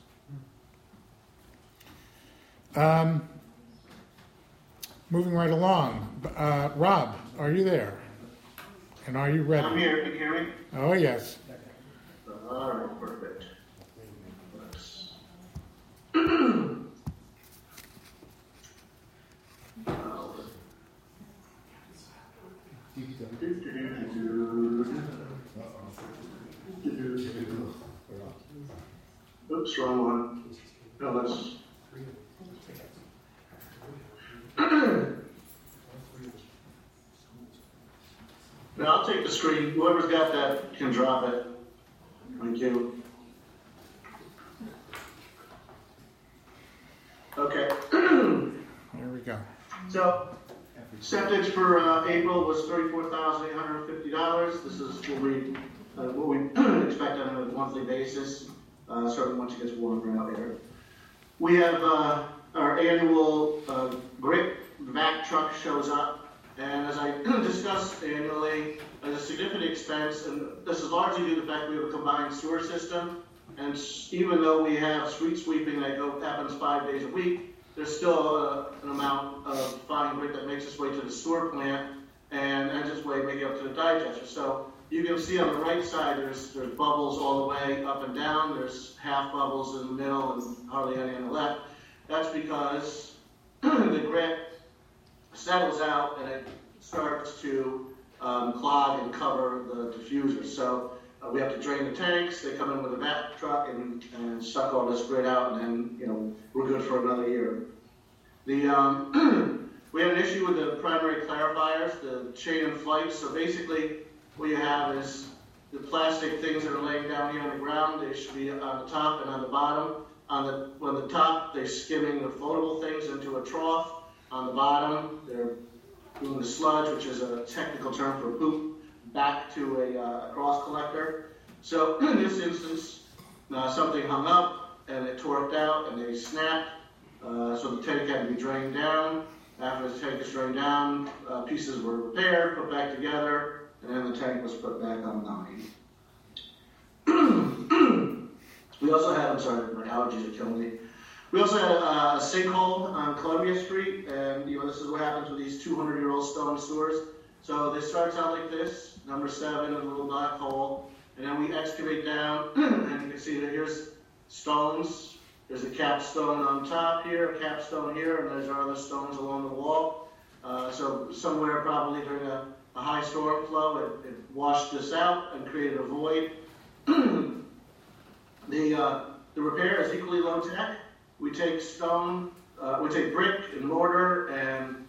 S2: Moving right along. Rob, are you there? And are you ready?
S10: I'm here. Can you hear me?
S2: Oh, yes.
S10: All right, perfect. Oops, wrong one. No, that's. No, I'll take the screen. Whoever's got that can drop it. Thank you. Okay.
S2: Here we go.
S10: So, septic for April was $34,850. This is what we expect on a monthly basis, certainly once it gets warmer out here. We have our annual grit vac truck shows up, and as I discussed annually, as a significant expense, and this is largely due to the fact we have a combined sewer system, and even though we have street sweeping that happens 5 days a week, there's still an amount of fine grit that makes its way to the sewer plant and ends its way maybe up to the digester. So you can see on the right side there's bubbles all the way up and down. There's half bubbles in the middle and hardly any on the left. That's because the grit settles out and it starts to clog and cover the diffuser. So we have to drain the tanks. They come in with a vac truck and suck all this grit out, and then we're good for another year. We had an issue with the primary clarifiers, the chain and flight. So basically, what you have is the plastic things that are laying down here on the ground. They should be on the top and on the bottom. On the top, they're skimming the floatable things into a trough. On the bottom, they're doing the sludge, which is a technical term for poop, back to a cross collector. So in this instance, something hung up and it torqued out and they snapped. So the tank had to be drained down. After the tank was drained down, pieces were repaired, put back together, and then the tank was put back online. We also had, I'm sorry, my allergies are killing me. We also had a sinkhole on Columbia Street, and this is what happens with these 200-year-old stone sewers. So this starts out like this, number 7, a little black hole, and then we excavate down, and you can see that here's stones. There's a capstone on top here, a capstone here, and there's our other stones along the wall. So somewhere probably during a high storm flow, it washed this out and created a void. The repair is equally low tech. We take stone, we take brick and mortar and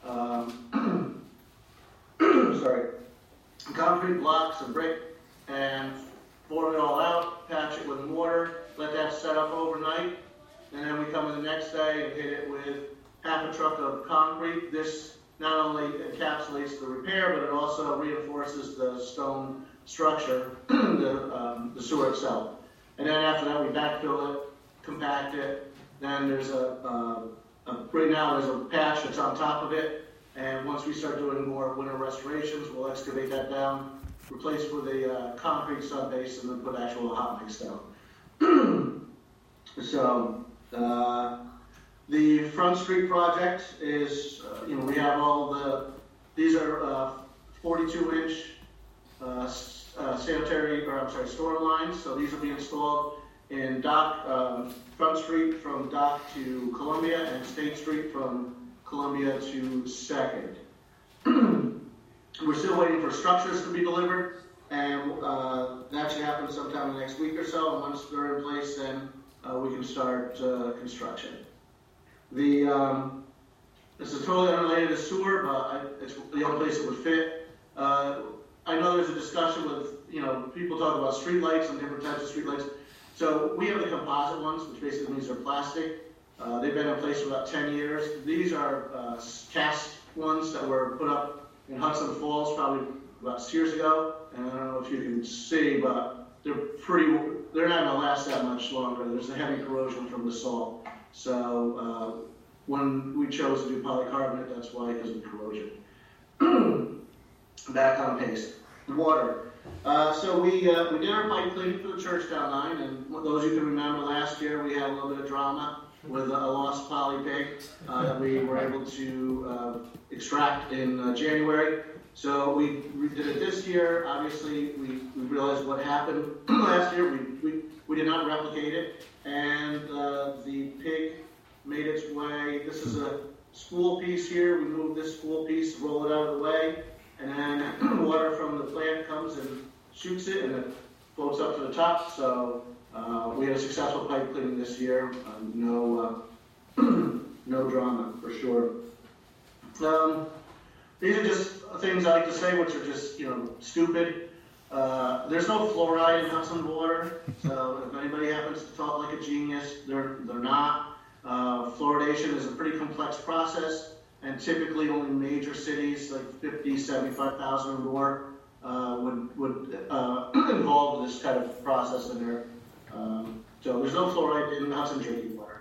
S10: concrete blocks and brick and form it all out, patch it with mortar, let that set up overnight, and then we come in the next day and hit it with half a truck of concrete. This not only encapsulates the repair, but it also reinforces the stone structure, the sewer itself. And then after that, we backfill it, compact it. Then there's right now there's a patch that's on top of it. And once we start doing more winter restorations, we'll excavate that down, replace with a concrete sub-base, and then put actual hot mix down. So the Front Street project is, we have these are 42-inch storm lines. So these will be installed in Front Street from Dock to Columbia and State Street from Columbia to 2nd. We're still waiting for structures to be delivered, and that should happen sometime in the next week or so. And once they're in place, then we can start construction. This is totally unrelated to sewer, but it's the only place it would fit. I know there's a discussion with, people talk about streetlights and different types of streetlights. So we have the composite ones, which basically means they're plastic. They've been in place for about 10 years. These are cast ones that were put up in Hudson Falls probably about 6 years ago. And I don't know if you can see, but they're not going to last that much longer. There's a heavy corrosion from the salt. So when we chose to do polycarbonate, that's why, because of the corrosion. back on pace. Water. So we did our pipe cleaning for the church down line, and those you can remember last year we had a little bit of drama with a lost poly pig that we were able to extract in January. So we did it this year. Obviously, we realized what happened last year. We did not replicate it, and the pig made its way. This is a spool piece here. We moved this spool piece, roll it out of the way, and then water from the plant comes and shoots it, and it floats up to the top. So we had a successful pipe cleaning this year. No drama for sure. These are just things I like to say, which are just stupid. There's no fluoride in Hudson water, so if anybody happens to talk like a genius, they're not. Fluoridation is a pretty complex process, and typically only major cities like 50, 75,000 or more would involve this kind of process in there. So there's no fluoride in Hudson drinking water.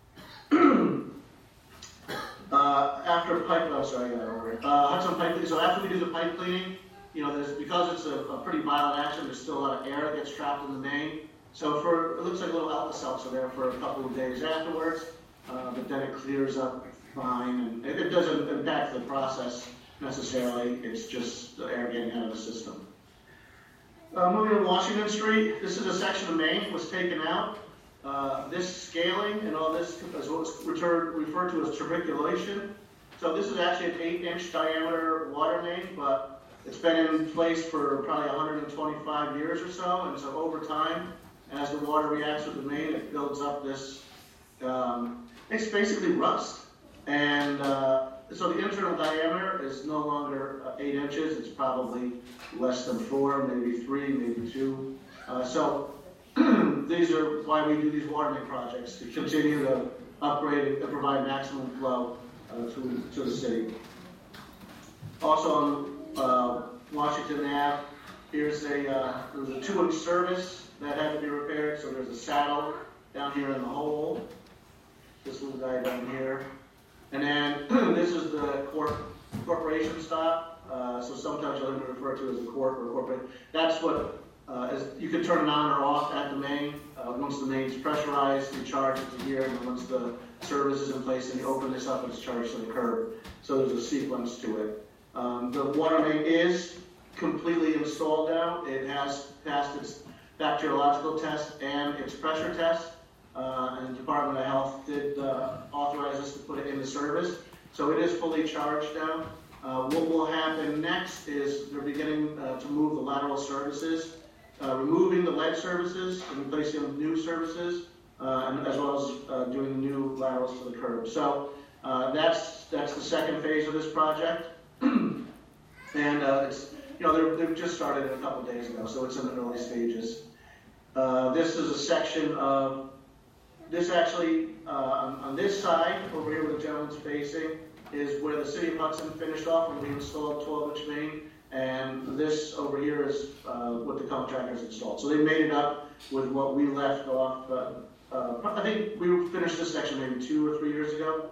S10: After pipe, Hudson pipe cleaning. So after we do the pipe cleaning, because it's a pretty violent action, there's still a lot of air that gets trapped in the main. So it looks like a little Alka-Seltzer there for a couple of days afterwards, but then it clears up fine, and it doesn't impact the process necessarily. It's just the air getting out of the system. Moving to Washington Street, this is a section of main was taken out. This scaling and all this is what's referred to as trabeculation. So this is actually an 8-inch diameter water main, but it's been in place for probably 125 years or so, and so over time, as the water reacts with the main, it builds up this, it's basically rust. And so the internal diameter is no longer 8 inches, it's probably less than 4, maybe 3, maybe 2. So these are why we do these water main projects, to continue to upgrade and provide maximum flow to the city. Also on Washington Ave, there's a 2-inch service that had to be repaired, so there's a saddle down here in the hole. This little guy down here. And then this is the corporation stop. So sometimes you'll hear it referred to as a corp or corporate. That's what you can turn it on or off at the main. Once the main's pressurized, you charge it to here, and then once the service is in place, then you open this up and it's charged to the curb. So there's a sequence to it. The water main is completely installed now. It has passed its bacteriological test and its pressure test. And the Department of Health did authorize us to put it into service. So it is fully charged now. What will happen next is they're beginning to move the lateral services, removing the lead services and replacing them with new services, and as well as doing new laterals to the curb. So that's the second phase of this project. And it's they've just started a couple days ago, so it's in the early stages. This is a section of this actually on this side over here where the gentleman's facing is where the city of Hudson finished off when we installed 12-inch main, and this over here is what the contractors installed. So they made it up with what we left off. I think we finished this section maybe 2 or 3 years ago.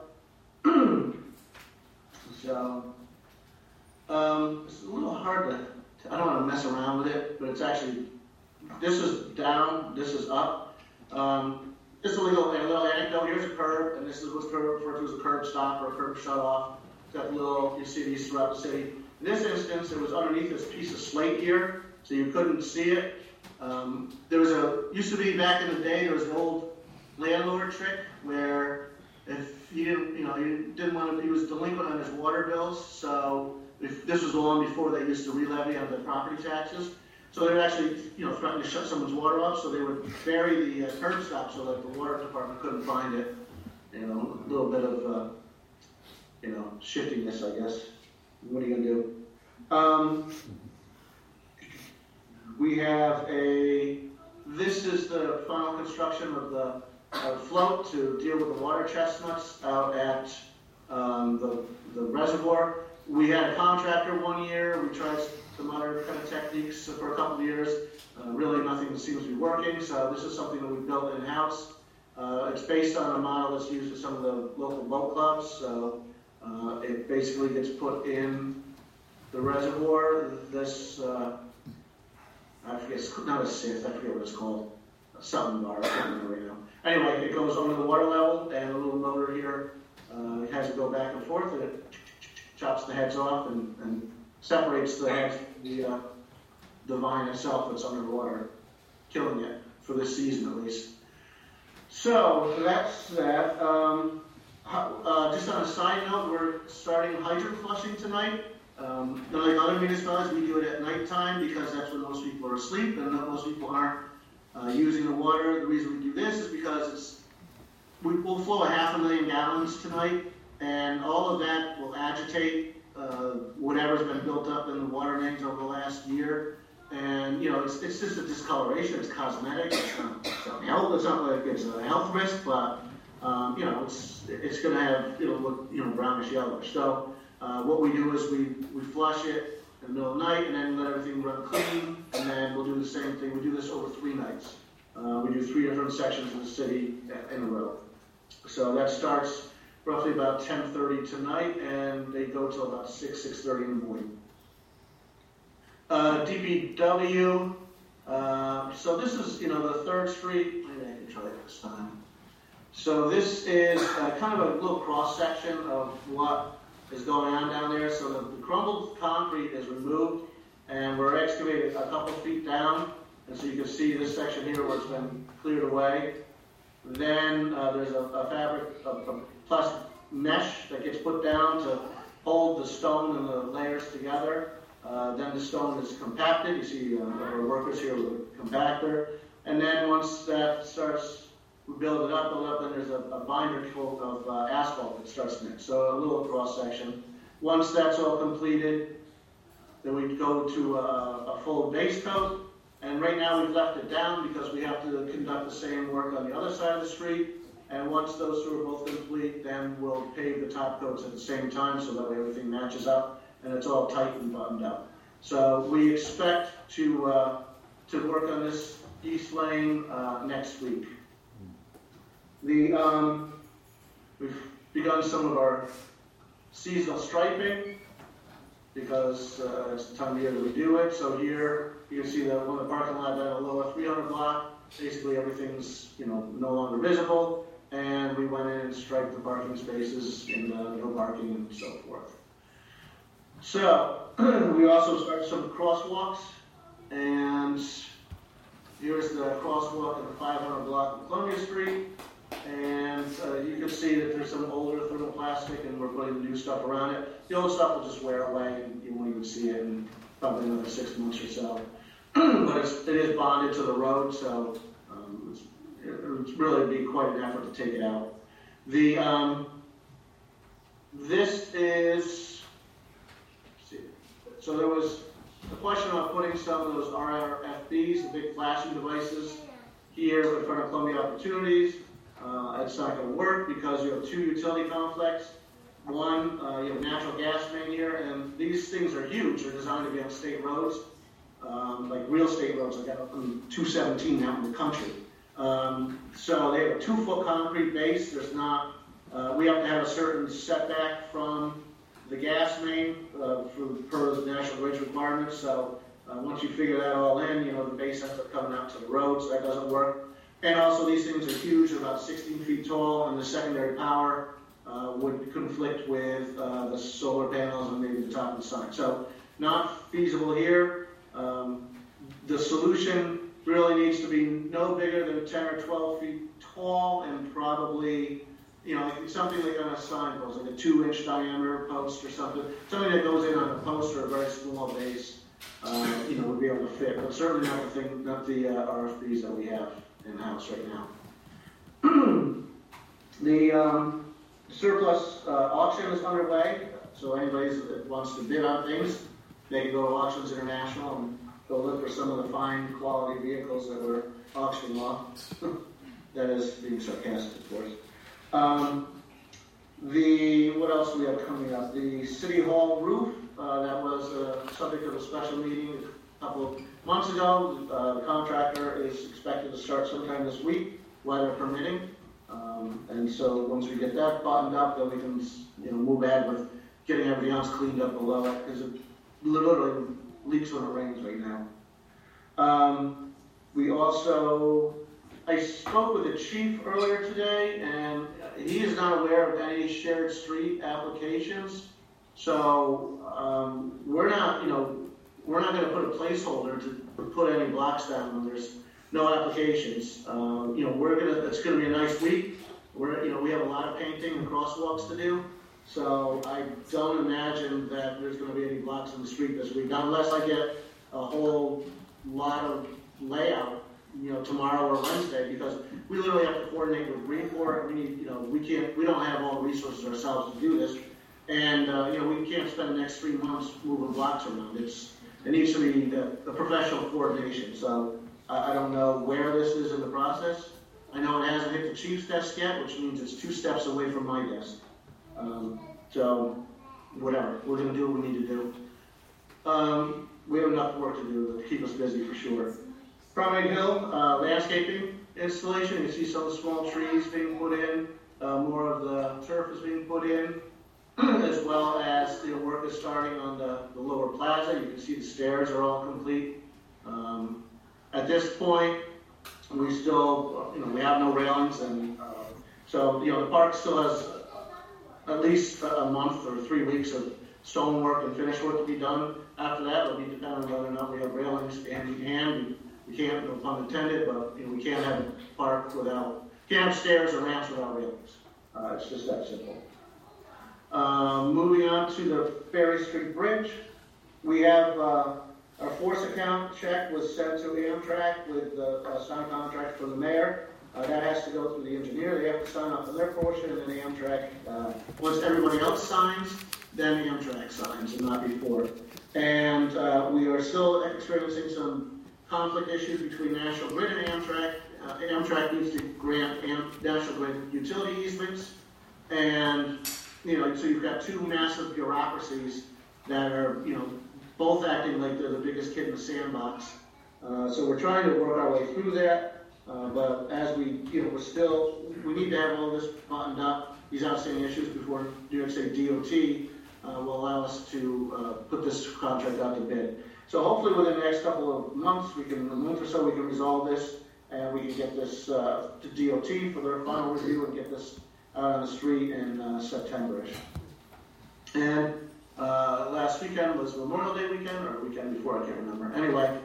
S10: So it's a little hard to, I don't want to mess around with it, but it's actually, this is down, this is up. Just a little anecdote. Here's a curb, and this is what's referred to as a curb stop or a curb shut off. It's got little, you see these throughout the city. In this instance, it was underneath this piece of slate here, so you couldn't see it. There was used to be back in the day, there was an old landlord trick where if he didn't, he was delinquent on his water bills, so this was long before they used to re-levy on the property taxes. So they were actually, threatening to shut someone's water off, so they would bury the curb stop so that the water department couldn't find it. A little bit of, shiftiness, I guess. What are you gonna do? We have this is the final construction of the float to deal with the water chestnuts out at the reservoir. We had a contractor 1 year. We tried some other kind of techniques for a couple of years. Really nothing seems to be working, so this is something that we built in-house. It's based on a model that's used at some of the local boat clubs, so it basically gets put in the reservoir. This, I forget, it's not a sith, I forget what it's called. Something bar, I can't remember right now. Anyway, it goes under the water level, and a little motor here has to go back and forth, and it chops the heads off and separates the heads, the vine itself that's underwater, killing it for this season at least. So that's that. Just on a side note, we're starting hydrant flushing tonight. Like other municipalities, we do it at nighttime because that's when most people are asleep and most people aren't using the water. The reason we do this is because we'll flow 500,000 gallons tonight, and all of that will agitate whatever's been built up in the water mains over the last year. And it's just a discoloration. It's cosmetic. It's not like it's a health risk, but it's going to have it'll look brownish yellowish. So what we do is we flush it in the middle of the night and then let everything run clean, and then we'll do the same thing. We do this over 3 nights. We do 3 different sections of the city in a row. So that starts roughly about 10:30 tonight, and they go till about 6:30 in the morning. DPW. So this is the 3rd Street. Maybe I can try it this time. So this is kind of a little cross section of what is going on down there. So the crumbled concrete is removed, and we're excavated a couple feet down, and so you can see this section here where it's been cleared away. Then there's a fabric, a plastic mesh that gets put down to hold the stone and the layers together. Then the stone is compacted. You see our workers here with a compactor. And then once that starts, we build it up, then there's a binder coat of asphalt that starts next. So a little cross section. Once that's all completed, then we go to a full base coat. And right now we've left it down because we have to conduct the same work on the other side of the street. And once those two are both complete, then we'll pave the top coats at the same time so that way everything matches up and it's all tight and buttoned up. So we expect to work on this east lane next week. We've begun some of our seasonal striping because it's the time of year that we do it. So here you can see that on the parking lot down the lower 300 block, basically everything's no longer visible, and we went in and striped the parking spaces in no parking and so forth. So we also started some crosswalks, and here's the crosswalk in the 500 block of Columbia Street. And you can see that there's some older thermoplastic, and we're putting the new stuff around it. The old stuff will just wear away, and you won't even see it in probably another 6 months or so. But it is bonded to the road, so it would really be quite an effort to take it out. This is, let's see. So there was a question about putting some of those RFBs, the big flashing devices, here in front of Columbia Opportunities. It's not going to work because you have 2 utility conflicts. One, you have a natural gas main here, and these things are huge. They're designed to be on state roads, like real state roads, like 217 out in the country. So they have a 2-foot concrete base. There's not. We have to have a certain setback from the gas main per the National Grid's requirements. So once you figure that all in, the base ends up coming out to the road, so that doesn't work. And also these things are huge, they're about 16 feet tall, and the secondary power would conflict with the solar panels and maybe the top of the sign. So not feasible here. The solution really needs to be no bigger than 10 or 12 feet tall, and probably, like something like on a sign post, like a 2-inch diameter post or something that goes in on a post or a very small base, would be able to fit, but certainly not the RFBs that we have in-house right now. The surplus auction is underway, so anybody that wants to bid on things, they can go to Auctions International and go look for some of the fine quality vehicles that we're auctioning off. That is being sarcastic, of course. What else do we have coming up? The City Hall roof, that was subject of a special meeting a couple of months ago. The contractor is expected to start sometime this week, weather permitting. And so once we get that buttoned up, then we can move ahead with getting everything else cleaned up below it. Because literally leaks when it rains right now. I spoke with the chief earlier today, and he is not aware of any shared street applications. So we're not going to put a placeholder to put any blocks down when there's no applications. It's going to be a nice week. We have a lot of painting and crosswalks to do. So I don't imagine that there's going to be any blocks in the street this week, unless I get a whole lot of layout, tomorrow or Wednesday, because we literally have to coordinate with Greenport. We don't have all the resources ourselves to do this, and we can't spend the next 3 months moving blocks around. It needs to be a professional coordination. So I don't know where this is in the process. I know it hasn't hit the chief's desk yet, which means it's 2 steps away from my desk. So whatever, we're going to do what we need to do. We have enough work to do to keep us busy for sure. Promenade Hill, landscaping installation. You see some small trees being put in, more of the turf is being put in, as well as the work is starting on the lower plaza. You can see the stairs are all complete. At this point, we still, we have no railings, and so the park still has at least a month or 3 weeks of stonework and finish work to be done. After that, it'll be dependent on whether or not we have railings hand in hand. We can't, no pun intended, but we can't have a park without, can't have stairs or ramps without railings. It's just that simple. Moving on to the Ferry Street Bridge, we have our force account check was sent to Amtrak with the signed contract from the mayor. That has to go through the engineer. They have to sign off on their portion, and then the Amtrak, once everybody else signs, then the Amtrak signs, and not before. And we are still experiencing some conflict issues between National Grid and Amtrak. Amtrak needs to grant National Grid utility easements, and so you've got 2 massive bureaucracies that are both acting like they're the biggest kid in the sandbox. So we're trying to work our way through that. But as we need to have all this buttoned up, these outstanding issues before New York State DOT will allow us to put this contract out to bid. So hopefully within the next couple of months, a month or so, we can resolve this, and we can get this to DOT for their final review and get this out on the street in September-ish. And last weekend was Memorial Day weekend, or weekend before, I can't remember. Anyway,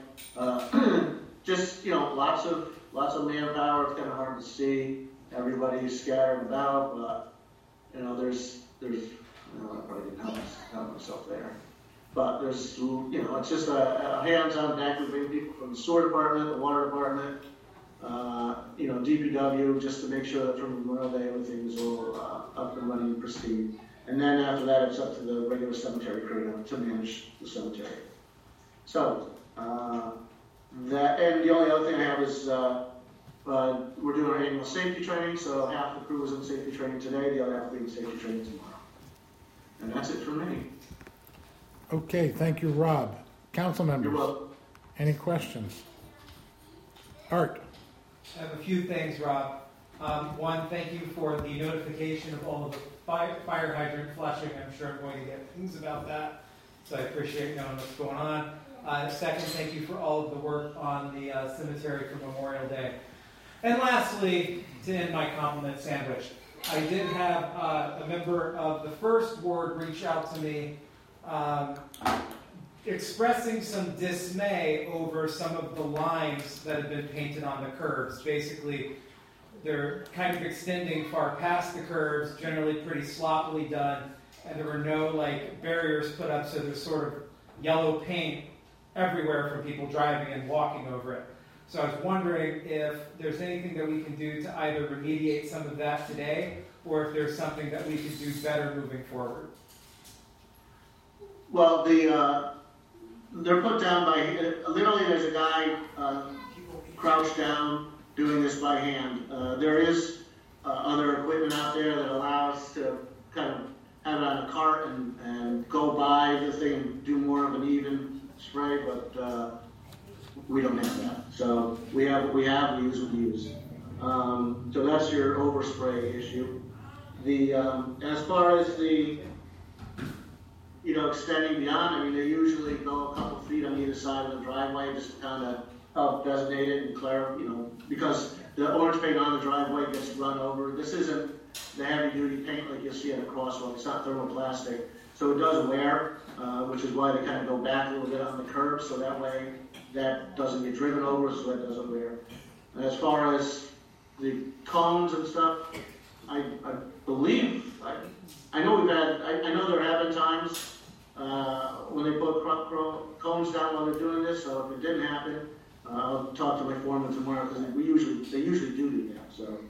S10: just lots of manpower. It's kind of hard to see. Everybody's scattered about, but there's I probably didn't help myself there. But there's it's just a hands-on deck. We bring people from the sewer department, the water department, DPW, just to make sure that from Memorial Day everything is all up and running and pristine. And then after that, it's up to the regular cemetery crew to manage the cemetery. So that, and the only other thing I have is we're doing our annual safety training. So half the crew is in safety training today, the other half will be in safety training tomorrow. And that's it for me.
S2: Okay, thank you, Rob. Council members,
S10: You're welcome.
S2: Any questions? Art.
S11: I have a few things, Rob. One, thank you for the notification of all of the fire hydrant flushing. I'm sure I'm going to get things about that, so I appreciate knowing what's going on. Second, thank you for all of the work on the cemetery for Memorial Day. And lastly, to end my compliment sandwich, I did have a member of the first ward reach out to me expressing some dismay over some of the lines that have been painted on the curbs. Basically, they're kind of extending far past the curbs, generally pretty sloppily done, and there were no barriers put up, so there's sort of yellow paint everywhere from people driving and walking over it. So I was wondering if there's anything that we can do to either remediate some of that today, or if there's something that we could do better moving forward.
S10: Well, they're put down by, literally there's a guy crouched down doing this by hand. There is other equipment out there that allows to kind of have it on a cart and go by the thing and do more of an even spray, but we don't have that. So we use what we use. So that's your overspray issue. As far as the extending beyond, they usually
S13: way, just to kind of help designate it and clarify, because the orange paint on the driveway gets run over. This isn't the heavy-duty paint like you'll see at a crosswalk. It's not thermoplastic, so it does wear, which is why they kind of go back a little bit on the curb, so that way that doesn't get driven over, so that doesn't wear. And as far as the cones and stuff, I believe, I know I know there have been times when they put cones down while they're doing this, so if it didn't happen, I'll talk to my foreman tomorrow, because they usually do that, so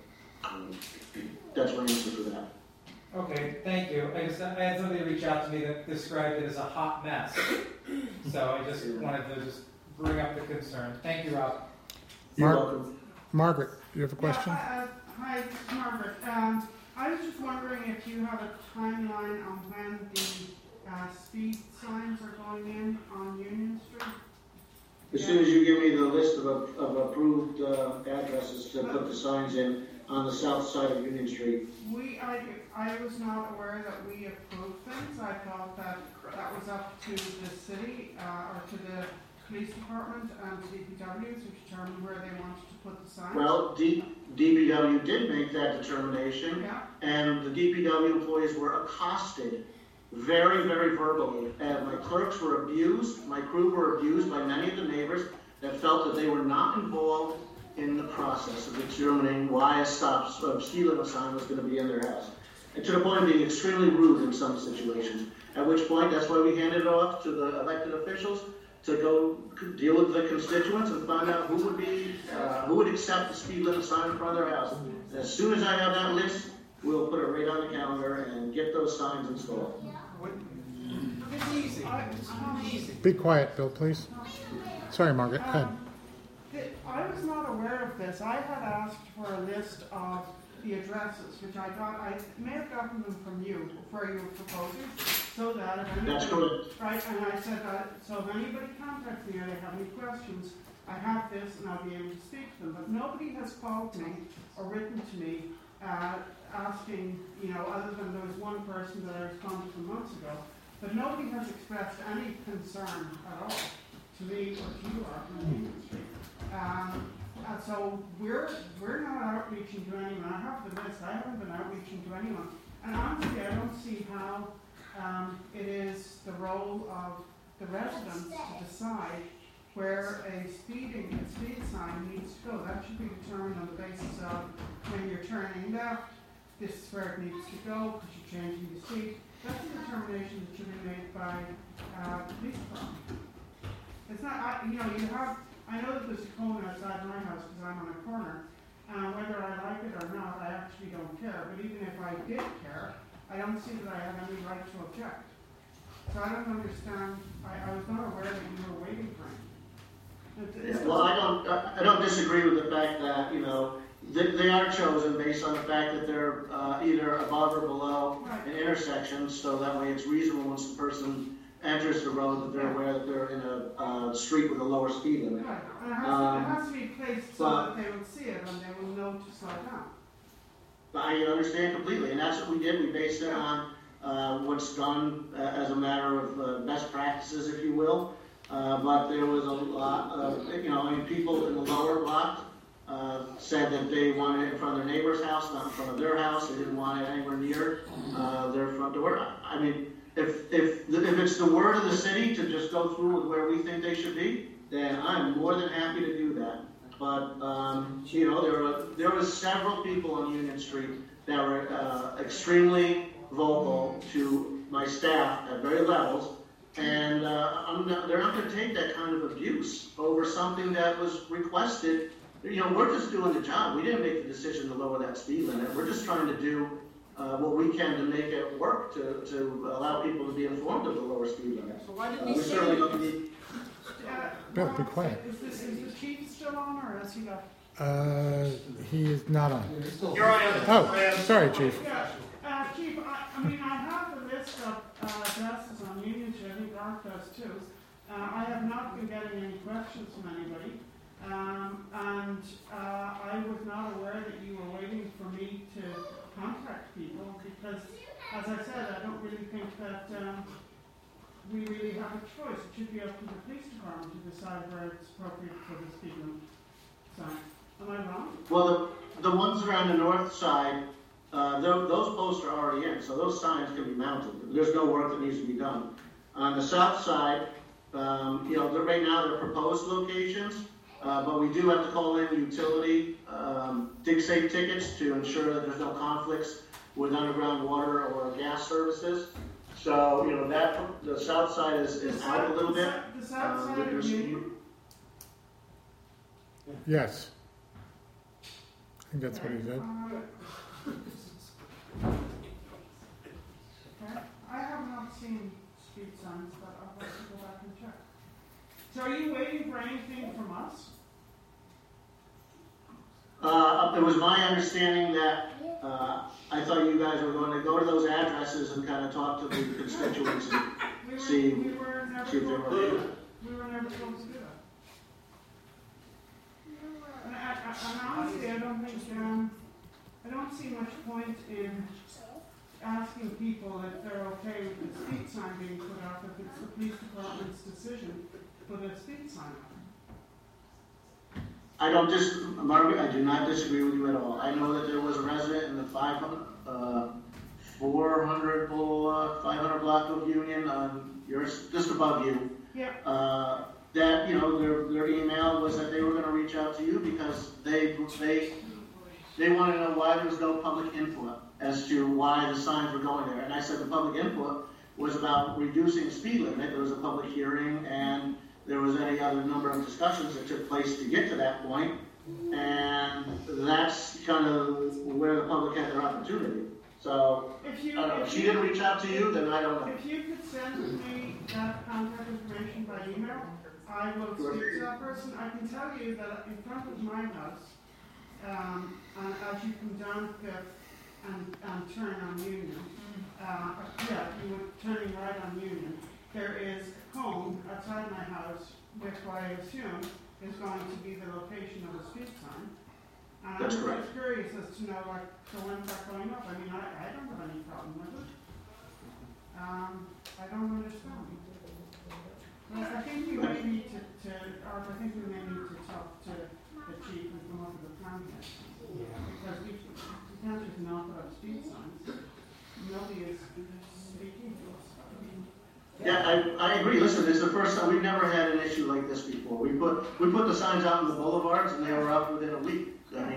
S13: that's my answer for that.
S11: Okay, thank you. I had somebody reach out to me that described it as a hot mess. So I just wanted to just bring up the concern. Thank you, Rob.
S13: You're welcome.
S2: Margaret, you have a question?
S9: Yeah, hi, Margaret. I was just wondering if you have a timeline on when the speed signs are going in on Union Street?
S13: As soon as you give me the list of approved addresses to put the signs in on the south side of Union Street.
S9: I was not aware that we approved things. I thought that was up to the city or to the police department and DPW to determine where they wanted to put the signs.
S13: Well, DPW did make that determination, and the DPW employees were accosted very, very verbally. And my clerks were abused, my crew were abused by many of the neighbors that felt that they were not involved in the process of determining why a speed limit sign was going to be in their house. And to the point of being extremely rude in some situations. At which point, that's why we handed it off to the elected officials to go deal with the constituents and find out who would accept the speed limit sign in front of their house. And as soon as I have that list, we'll put it right on the calendar and get those signs installed.
S12: It's easy. It's easy.
S2: Be quiet, Bill, please. Sorry, Margaret. Go ahead.
S9: I was not aware of this. I had asked for a list of the addresses, which I may have gotten them from you, where you were proposing, so that if anybody,
S13: that's correct.
S9: Right, and I said that, so if anybody contacts me or they have any questions, I have this and I'll be able to speak to them. But nobody has called me or written to me asking, other than there was one person that I responded to months ago, but nobody has expressed any concern at all to me or to you or to the industry. And so we're not outreaching to anyone. I have the list. I haven't been outreaching to anyone. And honestly, I don't see how it is the role of the residents to decide where a speed sign needs to go. That should be determined on the basis of when you're turning left, this is where it needs to go because you're changing the speed. That's a determination that should be made by the police department. It's not, I know that there's a cone outside my house because I'm on a corner. Whether I like it or not, I actually don't care. But even if I did care, I don't see that I have any right to object. So I don't understand. I was not aware that you were waiting for it.
S13: Well, I don't disagree with the fact that they are chosen based on the fact that they're either above or below an intersection, so that way it's reasonable once the person enters the road that they're aware that they're in a street with a lower speed limit.
S9: Right. And it has to be placed so that they will see it and they will know to slow down.
S13: I understand completely, and that's what we did. We based it on what's done as a matter of best practices, if you will. But there was a lot of, people in the lower block said that they wanted it in front of their neighbor's house, not in front of their house. They didn't want it anywhere near their front door. I mean, if it's the word of the city to just go through with where we think they should be, then I'm more than happy to do that. But there were several people on Union Street that were extremely vocal to my staff at various levels, and they're not going to take that kind of abuse over something that was requested. We're just doing the job. We didn't make the decision to lower that speed limit. We're just trying to do what we can to make it work to allow people to be informed of the lower speed limit.
S12: So why didn't you say
S2: Bill, be quiet.
S9: Is the chief still on or has he left?
S2: He is not on.
S10: You're on.
S2: Oh, sorry, Chief.
S9: Yeah, Chief, I have the list of addresses on Union Street. I think Art does too. I have not been getting any questions from anybody. And I was not aware that you were waiting for me to contact people because, as I said, I don't really think that we really have a choice. It should be up to the police department. to decide where it's appropriate for the speed limit sign. Am I wrong?
S13: Well, the ones that are on the north side, those posts are already in, so those signs can be mounted. There's no work that needs to be done. On the south side, right now they're proposed locations, but we do have to call in utility dig safe tickets to ensure that there's no conflicts with underground water or gas services. So, the south side is out a little bit.
S9: The south side of Union?
S2: Yes. I think that's what he said.
S9: I have not seen speed signs, but I'll have to go back and check. So are you waiting for anything from us?
S13: It was my understanding that I thought you guys were going to go to those addresses and kind of talk to the constituents and see if they were.
S9: We were never supposed to do that. And honestly, I don't see much point in asking people if they're okay with the speed sign being put up if it's the police department's decision to put a speed sign up.
S13: Margaret, I do not disagree with you at all. I know that there was a resident in the 500 block of Union, just above you.
S9: Yep.
S13: That their email was that they were going to reach out to you because they want to know why there was no public input as to why the signs were going there. And I said the public input was about reducing the speed limit. There was a public hearing and there was any other number of discussions that took place to get to that point. And that's kind of where the public had their opportunity. So, if she didn't reach out to you, then I don't know.
S9: If you could send me that contact information by email, I will speak to that person. I can tell you that in front of my house, and as you come down Fifth and turn on Union, you were turning right on Union, there is a cone outside my house, which I assume is going to be the location of a speed sign. And
S13: That's
S9: I'm
S13: correct.
S9: just curious as to know, so when's that going up? I mean, I don't have any problem with it. I don't understand. Well, I think we may need to talk to the chief and come up with a plan here. Because we can't just not put up speed signs. Nobody is speaking to us.
S13: Yeah, I agree. Listen, this is the first time we've never had an issue like this before. We put the signs out in the boulevards and they were up within a week. I mean,